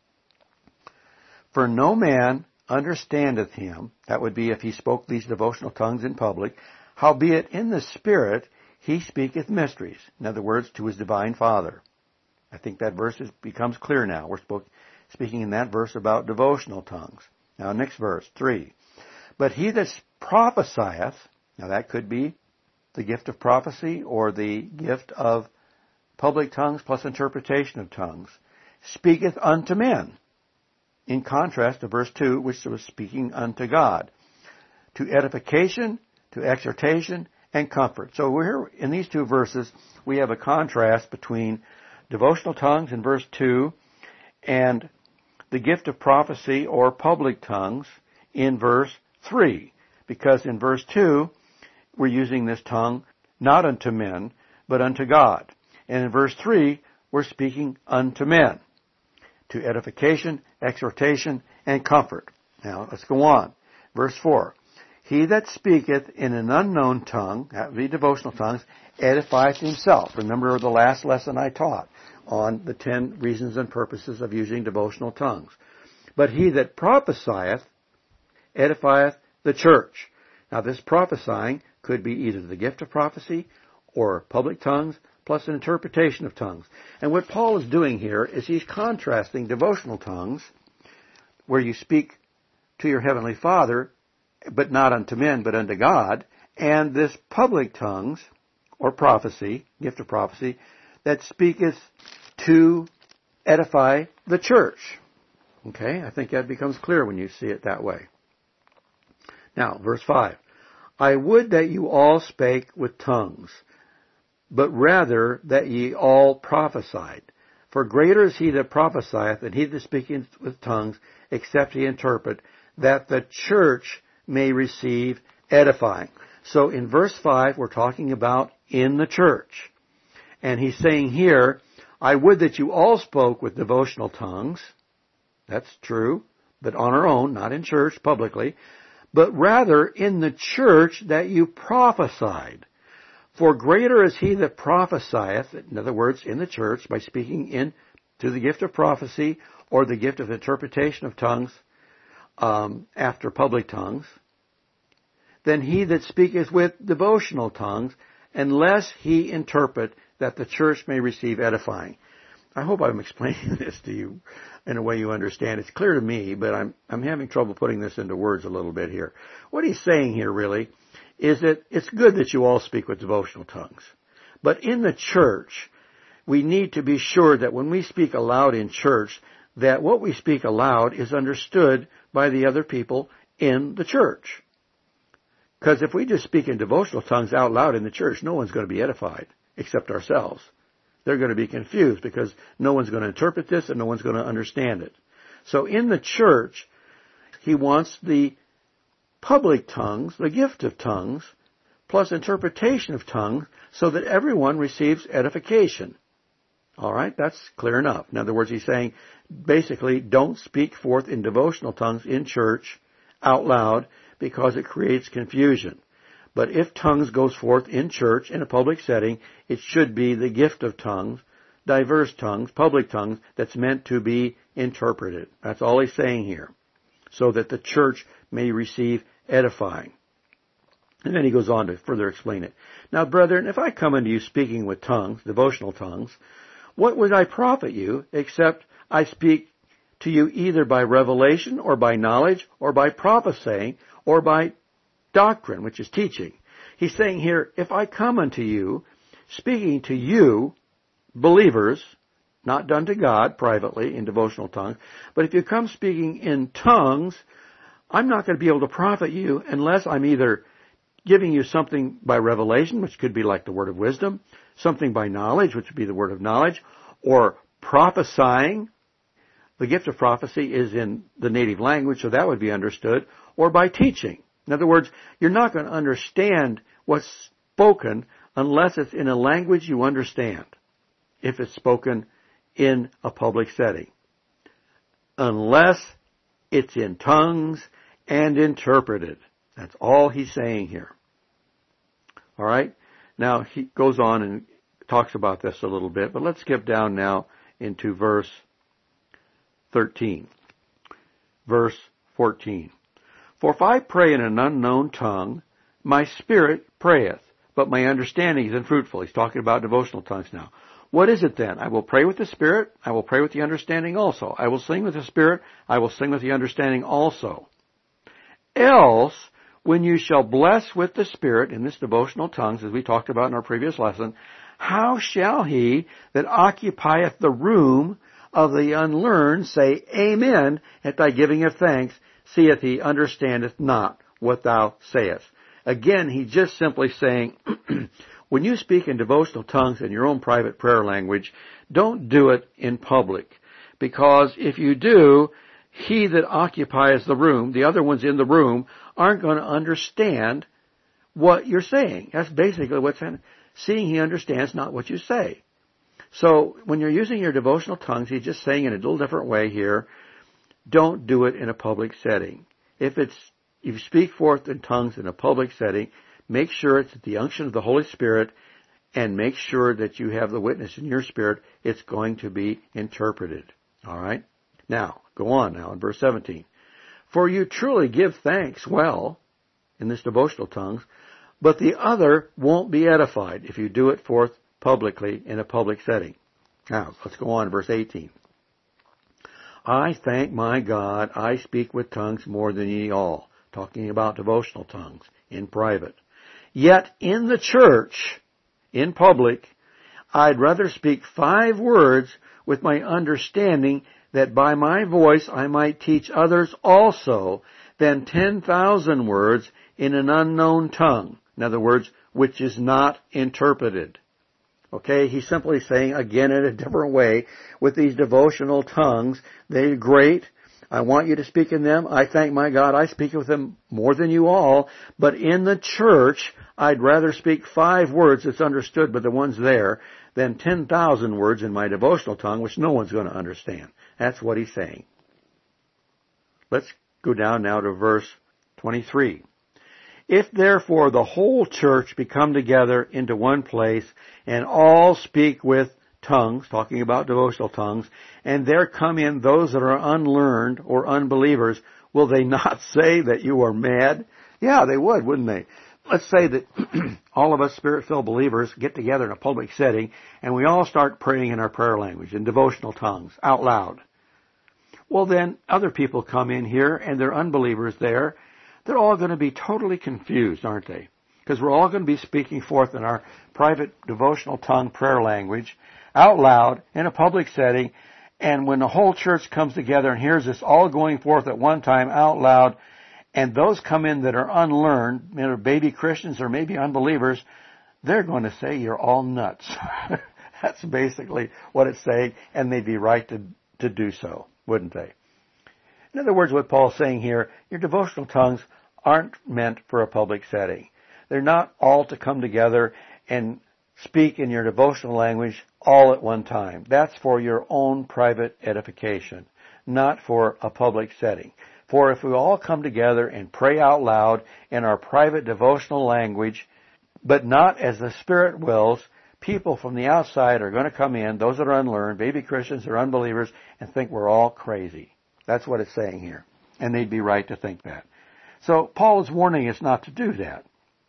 "For no man understandeth him," that would be if he spoke these devotional tongues in public, "howbeit in the Spirit he speaketh mysteries." In other words, to his divine Father. I think that verse becomes clear now. We're speaking in that verse about devotional tongues. Now, next verse, 3. But he that prophesieth, now that could be the gift of prophecy or the gift of public tongues plus interpretation of tongues, speaketh unto men. In contrast to verse 2, which was speaking unto God, to edification, to exhortation, and comfort. So we're here in these two verses, we have a contrast between devotional tongues in verse 2 and the gift of prophecy or public tongues in verse 3. Because in verse 2, we're using this tongue not unto men, but unto God. And in verse 3, we're speaking unto men, to edification, exhortation, and comfort. Now, let's go on. Verse 4. He that speaketh in an unknown tongue, that would be devotional tongues, edifieth himself. Remember the last lesson I taught on the 10 reasons and purposes of using devotional tongues. But he that prophesieth edifieth the church. Now, this prophesying could be either the gift of prophecy or public tongues plus an interpretation of tongues. And what Paul is doing here is he's contrasting devotional tongues, where you speak to your heavenly Father, but not unto men, but unto God, and this public tongues, or prophecy, gift of prophecy, that speaketh to edify the church. Okay, I think that becomes clear when you see it that way. Now, verse 5. I would that you all spake with tongues, but rather that ye all prophesied. For greater is he that prophesieth than he that speaketh with tongues, except he interpret, that the church may receive edifying. So in verse 5, we're talking about in the church. And he's saying here, I would that you all spoke with devotional tongues. That's true, but on our own, not in church, publicly. But rather in the church that you prophesied. For greater is he that prophesieth, in other words, in the church, by speaking into the gift of prophecy or the gift of interpretation of tongues, after public tongues, than he that speaketh with devotional tongues, unless he interpret, that the church may receive edifying. I hope I'm explaining this to you in a way you understand. It's clear to me, but I'm having trouble putting this into words a little bit here. What he's saying here really is that it's good that you all speak with devotional tongues. But in the church, we need to be sure that when we speak aloud in church, that what we speak aloud is understood by the other people in the church. Because if we just speak in devotional tongues out loud in the church, no one's going to be edified except ourselves. They're going to be confused because no one's going to interpret this and no one's going to understand it. So in the church, he wants the public tongues, the gift of tongues, plus interpretation of tongues, so that everyone receives edification. All right, that's clear enough. In other words, he's saying, basically, don't speak forth in devotional tongues in church out loud because it creates confusion. But if tongues goes forth in church, in a public setting, it should be the gift of tongues, diverse tongues, public tongues, that's meant to be interpreted. That's all he's saying here. So that the church may receive edifying. And then he goes on to further explain it. Now, brethren, if I come unto you speaking with tongues, devotional tongues, what would I profit you, except I speak to you either by revelation, or by knowledge, or by prophesying, or by doctrine, which is teaching? He's saying here, if I come unto you, speaking to you, believers, not done to God privately in devotional tongues, but if you come speaking in tongues, I'm not going to be able to profit you unless I'm either giving you something by revelation, which could be like the word of wisdom, something by knowledge, which would be the word of knowledge, or prophesying. The gift of prophecy is in the native language, so that would be understood, or by teaching. In other words, you're not going to understand what's spoken unless it's in a language you understand, if it's spoken in a public setting. Unless it's in tongues and interpreted. That's all he's saying here. All right? Now, he goes on and talks about this a little bit, but let's skip down now into verse 13. Verse 14. For if I pray in an unknown tongue, my spirit prayeth, but my understanding is unfruitful. He's talking about devotional tongues now. What is it then? I will pray with the Spirit. I will pray with the understanding also. I will sing with the Spirit. I will sing with the understanding also. Else, when you shall bless with the Spirit in this devotional tongues, as we talked about in our previous lesson, how shall he that occupieth the room of the unlearned say Amen at thy giving of thanks, seeth he understandeth not what thou sayest? Again, he's just simply saying, when you speak in devotional tongues in your own private prayer language, don't do it in public. Because if you do, he that occupies the room, the other ones in the room, aren't going to understand what you're saying. That's basically what's happening. Seeing he understands not what you say. So when you're using your devotional tongues, he's just saying in a little different way here, don't do it in a public setting. If you speak forth in tongues in a public setting, make sure it's the unction of the Holy Spirit, and make sure that you have the witness in your spirit. It's going to be interpreted. All right? Now, go on now in verse 17. For you truly give thanks well in this devotional tongues, but the other won't be edified if you do it forth publicly in a public setting. Now, let's go on to verse 18. I thank my God, I speak with tongues more than ye all. Talking about devotional tongues in private. Yet in the church, in public, I'd rather speak 5 words with my understanding, that by my voice I might teach others also, than 10,000 words in an unknown tongue. In other words, which is not interpreted. Okay, he's simply saying, again in a different way, with these devotional tongues, they're great. I want you to speak in them. I thank my God, I speak with them more than you all. But in the church, I'd rather speak 5 words that's understood by the ones there than 10,000 words in my devotional tongue, which no one's going to understand. That's what he's saying. Let's go down now to verse 23. If therefore the whole church be come together into one place, and all speak with tongues, talking about devotional tongues, and there come in those that are unlearned or unbelievers, will they not say that you are mad? Yeah, they would, wouldn't they? Let's say that all of us Spirit-filled believers get together in a public setting, and we all start praying in our prayer language, in devotional tongues, out loud. Well, then other people come in here, and they're unbelievers there. They're all going to be totally confused, aren't they? Because we're all going to be speaking forth in our private devotional tongue prayer language, out loud, in a public setting, and when the whole church comes together and hears this all going forth at one time out loud, and those come in that are unlearned, baby Christians or maybe unbelievers, they're going to say you're all nuts. That's basically what it's saying, and they'd be right to do so, wouldn't they? In other words, what Paul's saying here, your devotional tongues aren't meant for a public setting. They're not all to come together and speak in your devotional language all at one time. That's for your own private edification, not for a public setting. For if we all come together and pray out loud in our private devotional language, but not as the Spirit wills, people from the outside are going to come in, those that are unlearned, baby Christians or unbelievers, and think we're all crazy. That's what it's saying here. And they'd be right to think that. So Paul is warning us not to do that.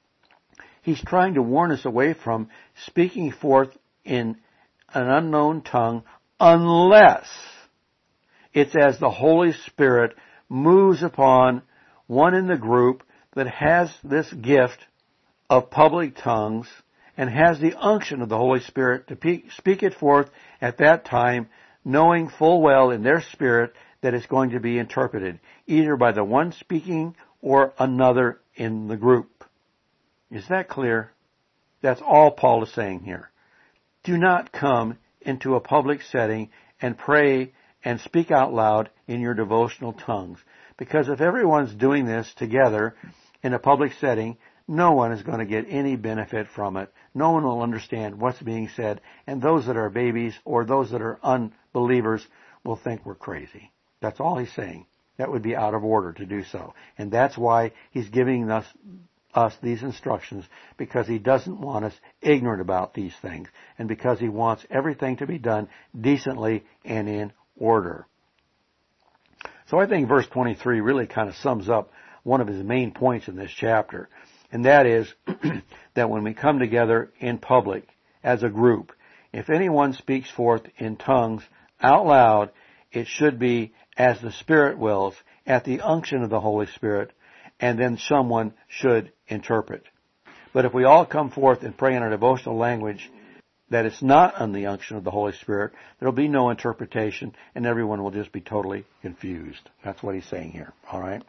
He's trying to warn us away from speaking forth in an unknown tongue unless it's as the Holy Spirit moves upon one in the group that has this gift of public tongues and has the unction of the Holy Spirit to speak it forth at that time, knowing full well in their spirit that it's going to be interpreted, either by the one speaking or another in the group. Is that clear? That's all Paul is saying here. Do not come into a public setting and pray and speak out loud in your devotional tongues. Because if everyone's doing this together in a public setting, no one is going to get any benefit from it. No one will understand what's being said. And those that are babies or those that are unbelievers will think we're crazy. That's all he's saying. That would be out of order to do so. And that's why he's giving us these instructions, because he doesn't want us ignorant about these things, and because he wants everything to be done decently and in order. So I think verse 23 really kind of sums up one of his main points in this chapter, and that is that when we come together in public as a group, if anyone speaks forth in tongues out loud, it should be as the Spirit wills, at the unction of the Holy Spirit, and then someone should interpret. But if we all come forth and pray in our devotional language that it's not on the unction of the Holy Spirit, there will be no interpretation, and everyone will just be totally confused. That's what he's saying here. All right?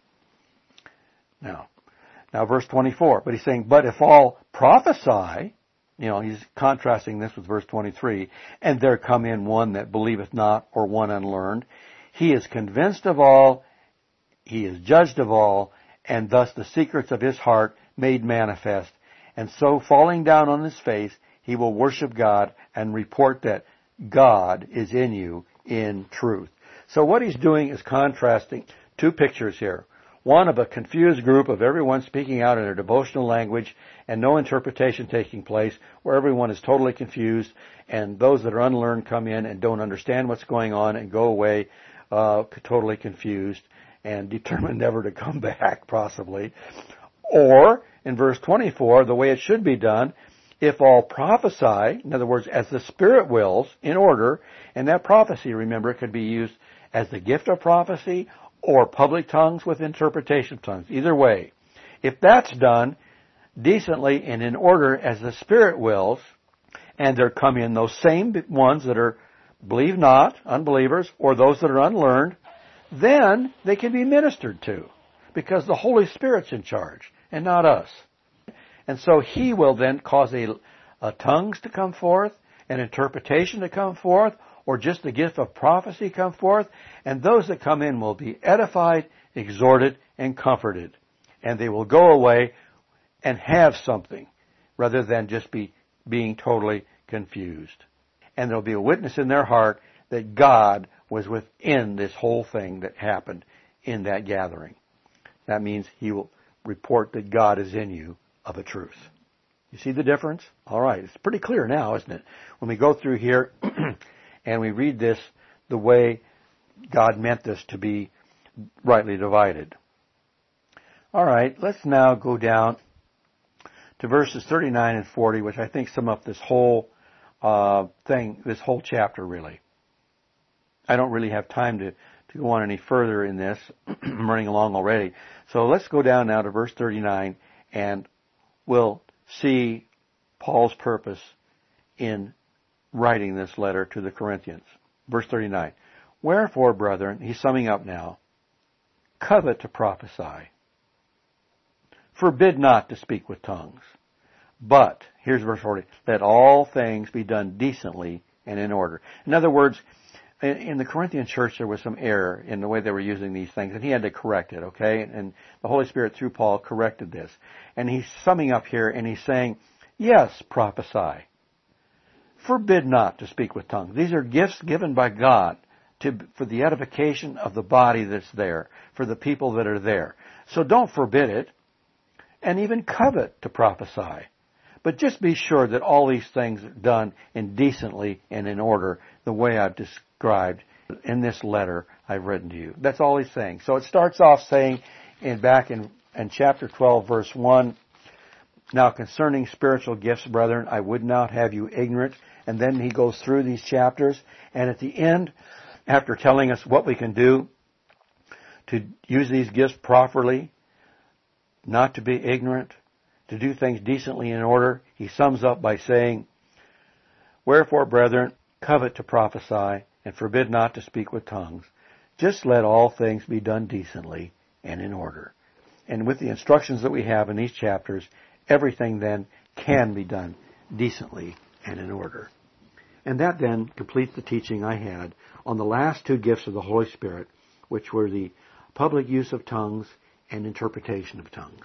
Now verse 24. But he's saying, but if all prophesy, he's contrasting this with verse 23, and there come in one that believeth not, or one unlearned, he is convinced of all, he is judged of all, and thus the secrets of his heart made manifest. And so, falling down on his face, he will worship God and report that God is in you in truth. So what he's doing is contrasting two pictures here. One of a confused group of everyone speaking out in their devotional language and no interpretation taking place, where everyone is totally confused, and those that are unlearned come in and don't understand what's going on and go away totally confused and determined never to come back, possibly. Or, in verse 24, the way it should be done, if all prophesy, in other words, as the Spirit wills, in order, and that prophecy, remember, could be used as the gift of prophecy or public tongues with interpretation of tongues. Either way, if that's done decently and in order as the Spirit wills, and there come in those same ones that are believe not, unbelievers, or those that are unlearned, then they can be ministered to, because the Holy Spirit's in charge and not us. And so he will then cause a tongues to come forth, an interpretation to come forth, or just the gift of prophecy come forth, and those that come in will be edified, exhorted, and comforted. And they will go away and have something, rather than just being totally confused. And there will be a witness in their heart that God was within this whole thing that happened in that gathering. That means he will report that God is in you of a truth. You see the difference? All right. It's pretty clear now, isn't it? When we go through here and we read this the way God meant this to be rightly divided. All right. Let's now go down to verses 39 and 40, which I think sum up this whole thing, this whole chapter, really. I don't really have time to go on any further in this. I'm running along already. So let's go down now to verse 39, and we'll see Paul's purpose in writing this letter to the Corinthians. Verse 39. Wherefore, brethren, he's summing up now, covet to prophesy. Forbid not to speak with tongues. But, here's verse 40, let all things be done decently and in order. In other words, in the Corinthian church there was some error in the way they were using these things, and he had to correct it, okay? And the Holy Spirit, through Paul, corrected this. And he's summing up here, and he's saying, yes, prophesy. Forbid not to speak with tongues. These are gifts given by God for the edification of the body that's there, for the people that are there. So don't forbid it, and even covet to prophesy. But just be sure that all these things are done decently and in order, the way I've described in this letter I've written to you. That's all he's saying. So it starts off saying, back in chapter 12, verse 1, now concerning spiritual gifts, brethren, I would not have you ignorant. And then he goes through these chapters, and at the end, after telling us what we can do to use these gifts properly, not to be ignorant, to do things decently in order, he sums up by saying, wherefore, brethren, covet to prophesy, and forbid not to speak with tongues. Just let all things be done decently and in order. And with the instructions that we have in these chapters, everything then can be done decently and in order. And that then completes the teaching I had on the last two gifts of the Holy Spirit, which were the public use of tongues and interpretation of tongues.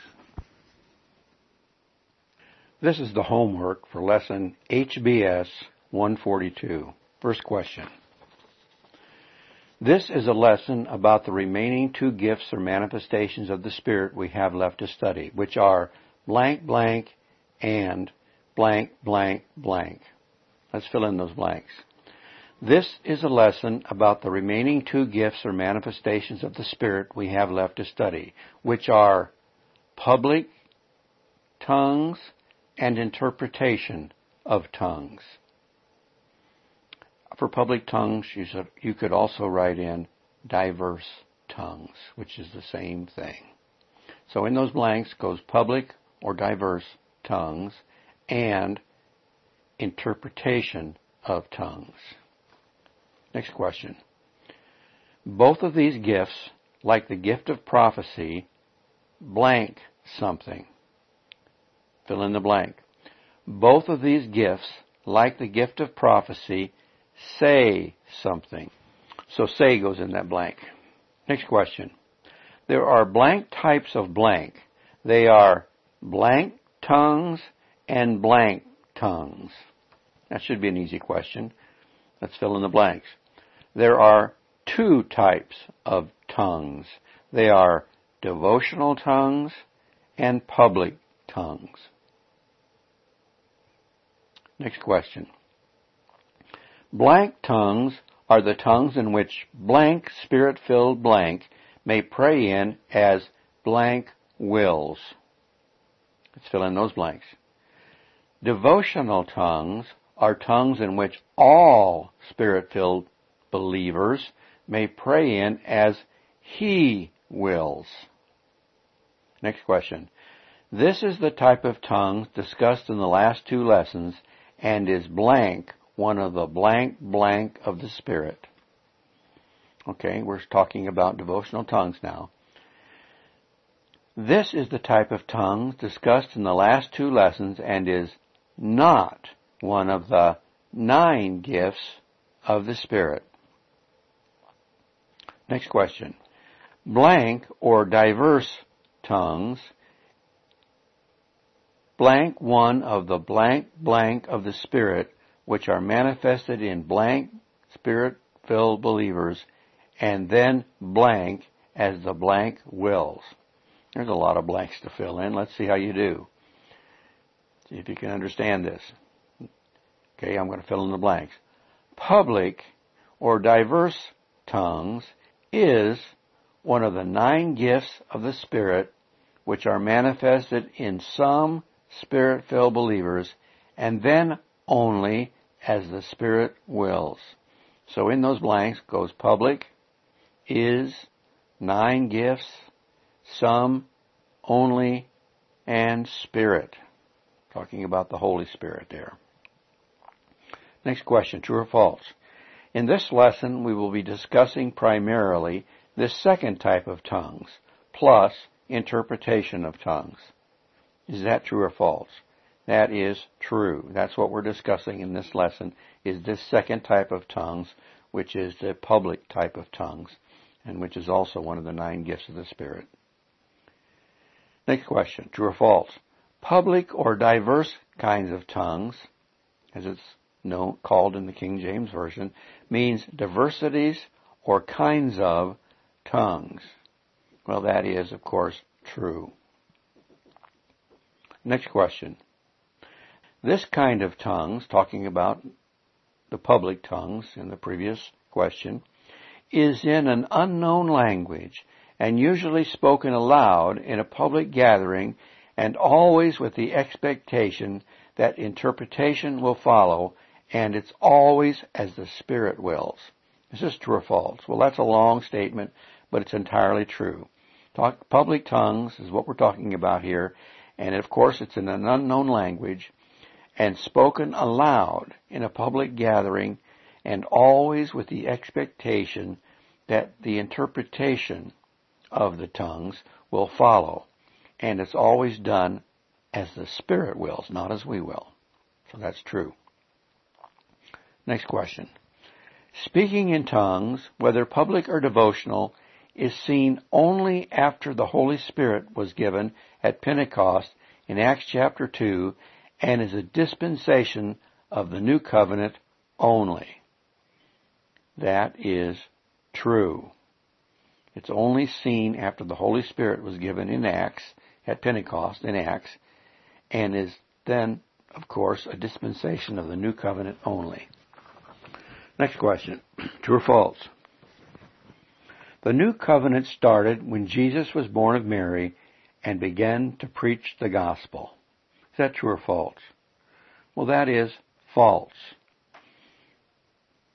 This is the homework for lesson HBS 142. First question. This is a lesson about the remaining two gifts or manifestations of the Spirit we have left to study, which are blank, blank, and blank, blank, blank. Let's fill in those blanks. This is a lesson about the remaining two gifts or manifestations of the Spirit we have left to study, which are public tongues and interpretation of tongues. for public tongues, you could also write in diverse tongues, which is the same thing. So in those blanks goes public or diverse tongues and interpretation of tongues. Next question. Both of these gifts, like the gift of prophecy, blank something. Fill in the blank. Both of these gifts, like the gift of prophecy, say something. So say goes in that blank. Next question. There are blank types of blank. They are blank tongues and blank tongues. That should be an easy question. Let's fill in the blanks. There are two types of tongues. They are devotional tongues and public tongues. Next question. Blank tongues are the tongues in which blank spirit-filled blank may pray in as blank wills. Let's fill in those blanks. Devotional tongues are tongues in which all spirit-filled believers may pray in as he wills. Next question. This is the type of tongues discussed in the last two lessons and is blank one of the blank blank of the Spirit. Okay, we're talking about devotional tongues now. This is the type of tongues discussed in the last two lessons and is not one of the 9 gifts of the Spirit. Next question. Blank or diverse tongues, blank one of the blank blank of the Spirit, which are manifested in blank Spirit-filled believers, and then blank as the blank wills. There's a lot of blanks to fill in. Let's see how you do. See if you can understand this. Okay, I'm going to fill in the blanks. Public or diverse tongues is one of the 9 gifts of the Spirit, which are manifested in some Spirit-filled believers, and then only as the Spirit wills. So in those blanks goes public, is, 9 gifts, some, only, and Spirit. Talking about the Holy Spirit there. Next question, true or false? In this lesson, we will be discussing primarily this second type of tongues, plus interpretation of tongues. Is that true or false? That is true. That's what we're discussing in this lesson, is this second type of tongues, which is the public type of tongues, and which is also one of the 9 gifts of the Spirit. Next question, true or false? Public or diverse kinds of tongues, as it's called in the King James Version, means diversities or kinds of tongues. Well, that is, of course, true. Next question. This kind of tongues, talking about the public tongues in the previous question, is in an unknown language and usually spoken aloud in a public gathering, and always with the expectation that interpretation will follow, and it's always as the Spirit wills. Is this true or false? Well, that's a long statement, but it's entirely true. Public tongues is what we're talking about here, and of course it's in an unknown language and spoken aloud in a public gathering, and always with the expectation that the interpretation of the tongues will follow. And it's always done as the Spirit wills, not as we will. So that's true. Next question. Speaking in tongues, whether public or devotional, is seen only after the Holy Spirit was given at Pentecost in Acts chapter 2, and is a dispensation of the new covenant only. That is true. It's only seen after the Holy Spirit was given in Acts, at Pentecost in Acts, and is then, of course, a dispensation of the new covenant only. Next question. True or false? The new covenant started when Jesus was born of Mary and began to preach the gospel. Is that true or false? Well, that is false.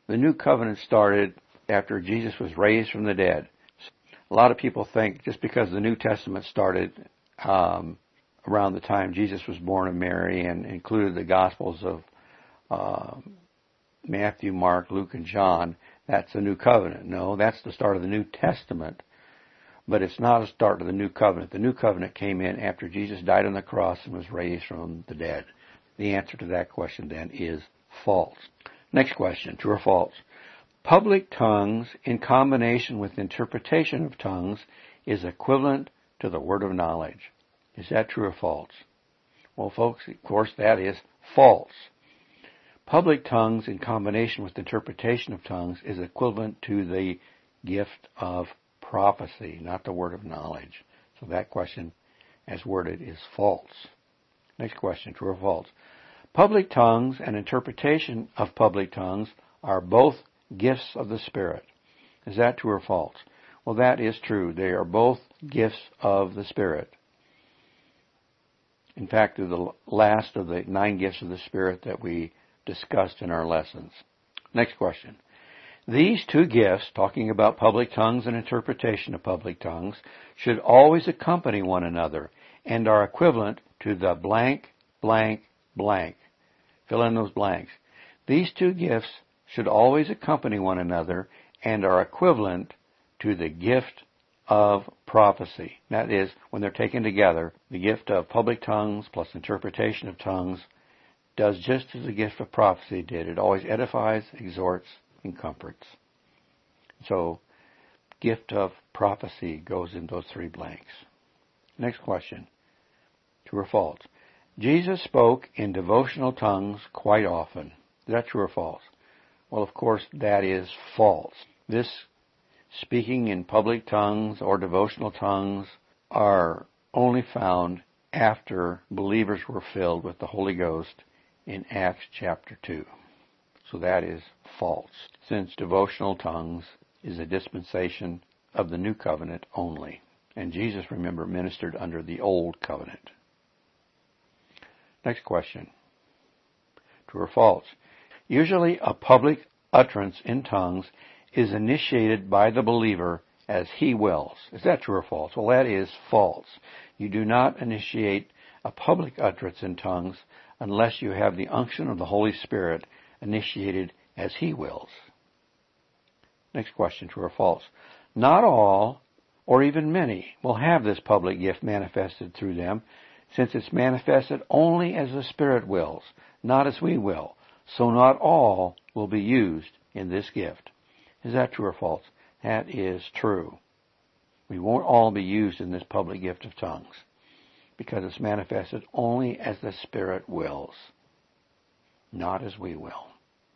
The new covenant started after Jesus was raised from the dead. A lot of people think just because the New Testament started around the time Jesus was born of Mary and included the Gospels of Matthew, Mark, Luke, and John, that's the new covenant. No, that's the start of the New Testament, but it's not a start of the new covenant. The new covenant came in after Jesus died on the cross and was raised from the dead. The answer to that question then is false. Next question, true or false? Public tongues in combination with interpretation of tongues is equivalent to the word of knowledge. Is that true or false? Well, folks, of course, that is false. Public tongues in combination with interpretation of tongues is equivalent to the gift of prophecy, not the word of knowledge. So that question, as worded, is false. Next question, true or false? Public tongues and interpretation of public tongues are both gifts of the Spirit. Is that true or false? Well, that is true. They are both gifts of the Spirit. In fact, they're the last of the 9 gifts of the Spirit that we discussed in our lessons. Next question. These 2 gifts, talking about public tongues and interpretation of public tongues, should always accompany one another and are equivalent to the blank, blank, blank. Fill in those blanks. These 2 gifts should always accompany one another and are equivalent to the gift of prophecy. That is, when they're taken together, the gift of public tongues plus interpretation of tongues does just as the gift of prophecy did. It always edifies, exhorts, and comforts. So, gift of prophecy goes in those 3 blanks. Next question. True or false? Jesus spoke in devotional tongues quite often. Is that true or false? Well, of course, that is false. This speaking in public tongues or devotional tongues are only found after believers were filled with the Holy Ghost in Acts chapter 2. So that is false, since devotional tongues is a dispensation of the new covenant only. And Jesus, remember, ministered under the old covenant. Next question. True or false? Usually a public utterance in tongues is initiated by the believer as he wills. Is that true or false? Well, that is false. You do not initiate a public utterance in tongues unless you have the unction of the Holy Spirit initiated as he wills. Next question, true or false? Not all, or even many, will have this public gift manifested through them, since it's manifested only as the Spirit wills, not as we will. So not all will be used in this gift. Is that true or false? That is true. We won't all be used in this public gift of tongues, because it's manifested only as the Spirit wills, not as we will.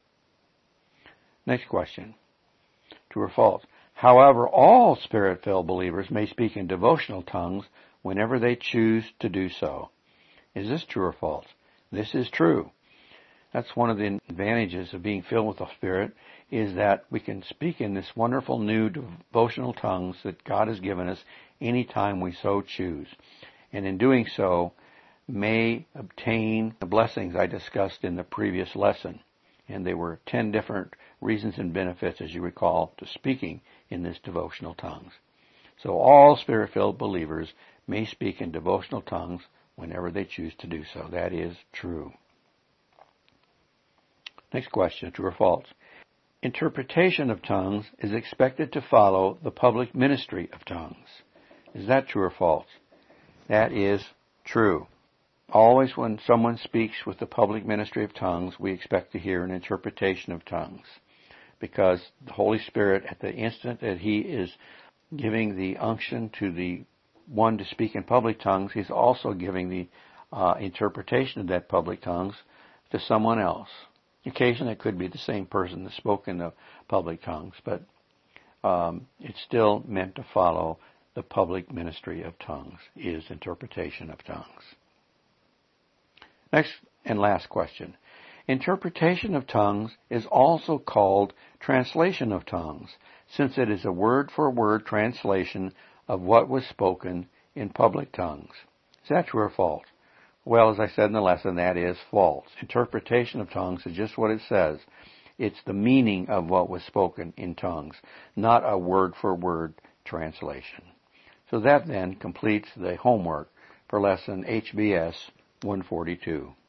Next question. True or false? However, all Spirit-filled believers may speak in devotional tongues whenever they choose to do so. Is this true or false? This is true. That's one of the advantages of being filled with the Spirit, is that we can speak in this wonderful new devotional tongues that God has given us anytime we so choose. And in doing so, may obtain the blessings I discussed in the previous lesson. And they were 10 different reasons and benefits, as you recall, to speaking in this devotional tongues. So all Spirit-filled believers may speak in devotional tongues whenever they choose to do so. That is true. Next question, true or false? Interpretation of tongues is expected to follow the public ministry of tongues. Is that true or false? That is true. Always when someone speaks with the public ministry of tongues, we expect to hear an interpretation of tongues, because the Holy Spirit, at the instant that He is giving the unction to the one to speak in public tongues, He's also giving the interpretation of that public tongues to someone else. Occasionally it could be the same person that spoke in the public tongues, but it's still meant to follow the public ministry of tongues, is interpretation of tongues. Next and last question. Interpretation of tongues is also called translation of tongues, since it is a word-for-word translation of what was spoken in public tongues. Is that true or false? Well, as I said in the lesson, that is false. Interpretation of tongues is just what it says. It's the meaning of what was spoken in tongues, not a word-for-word translation. So that then completes the homework for lesson HBS 142.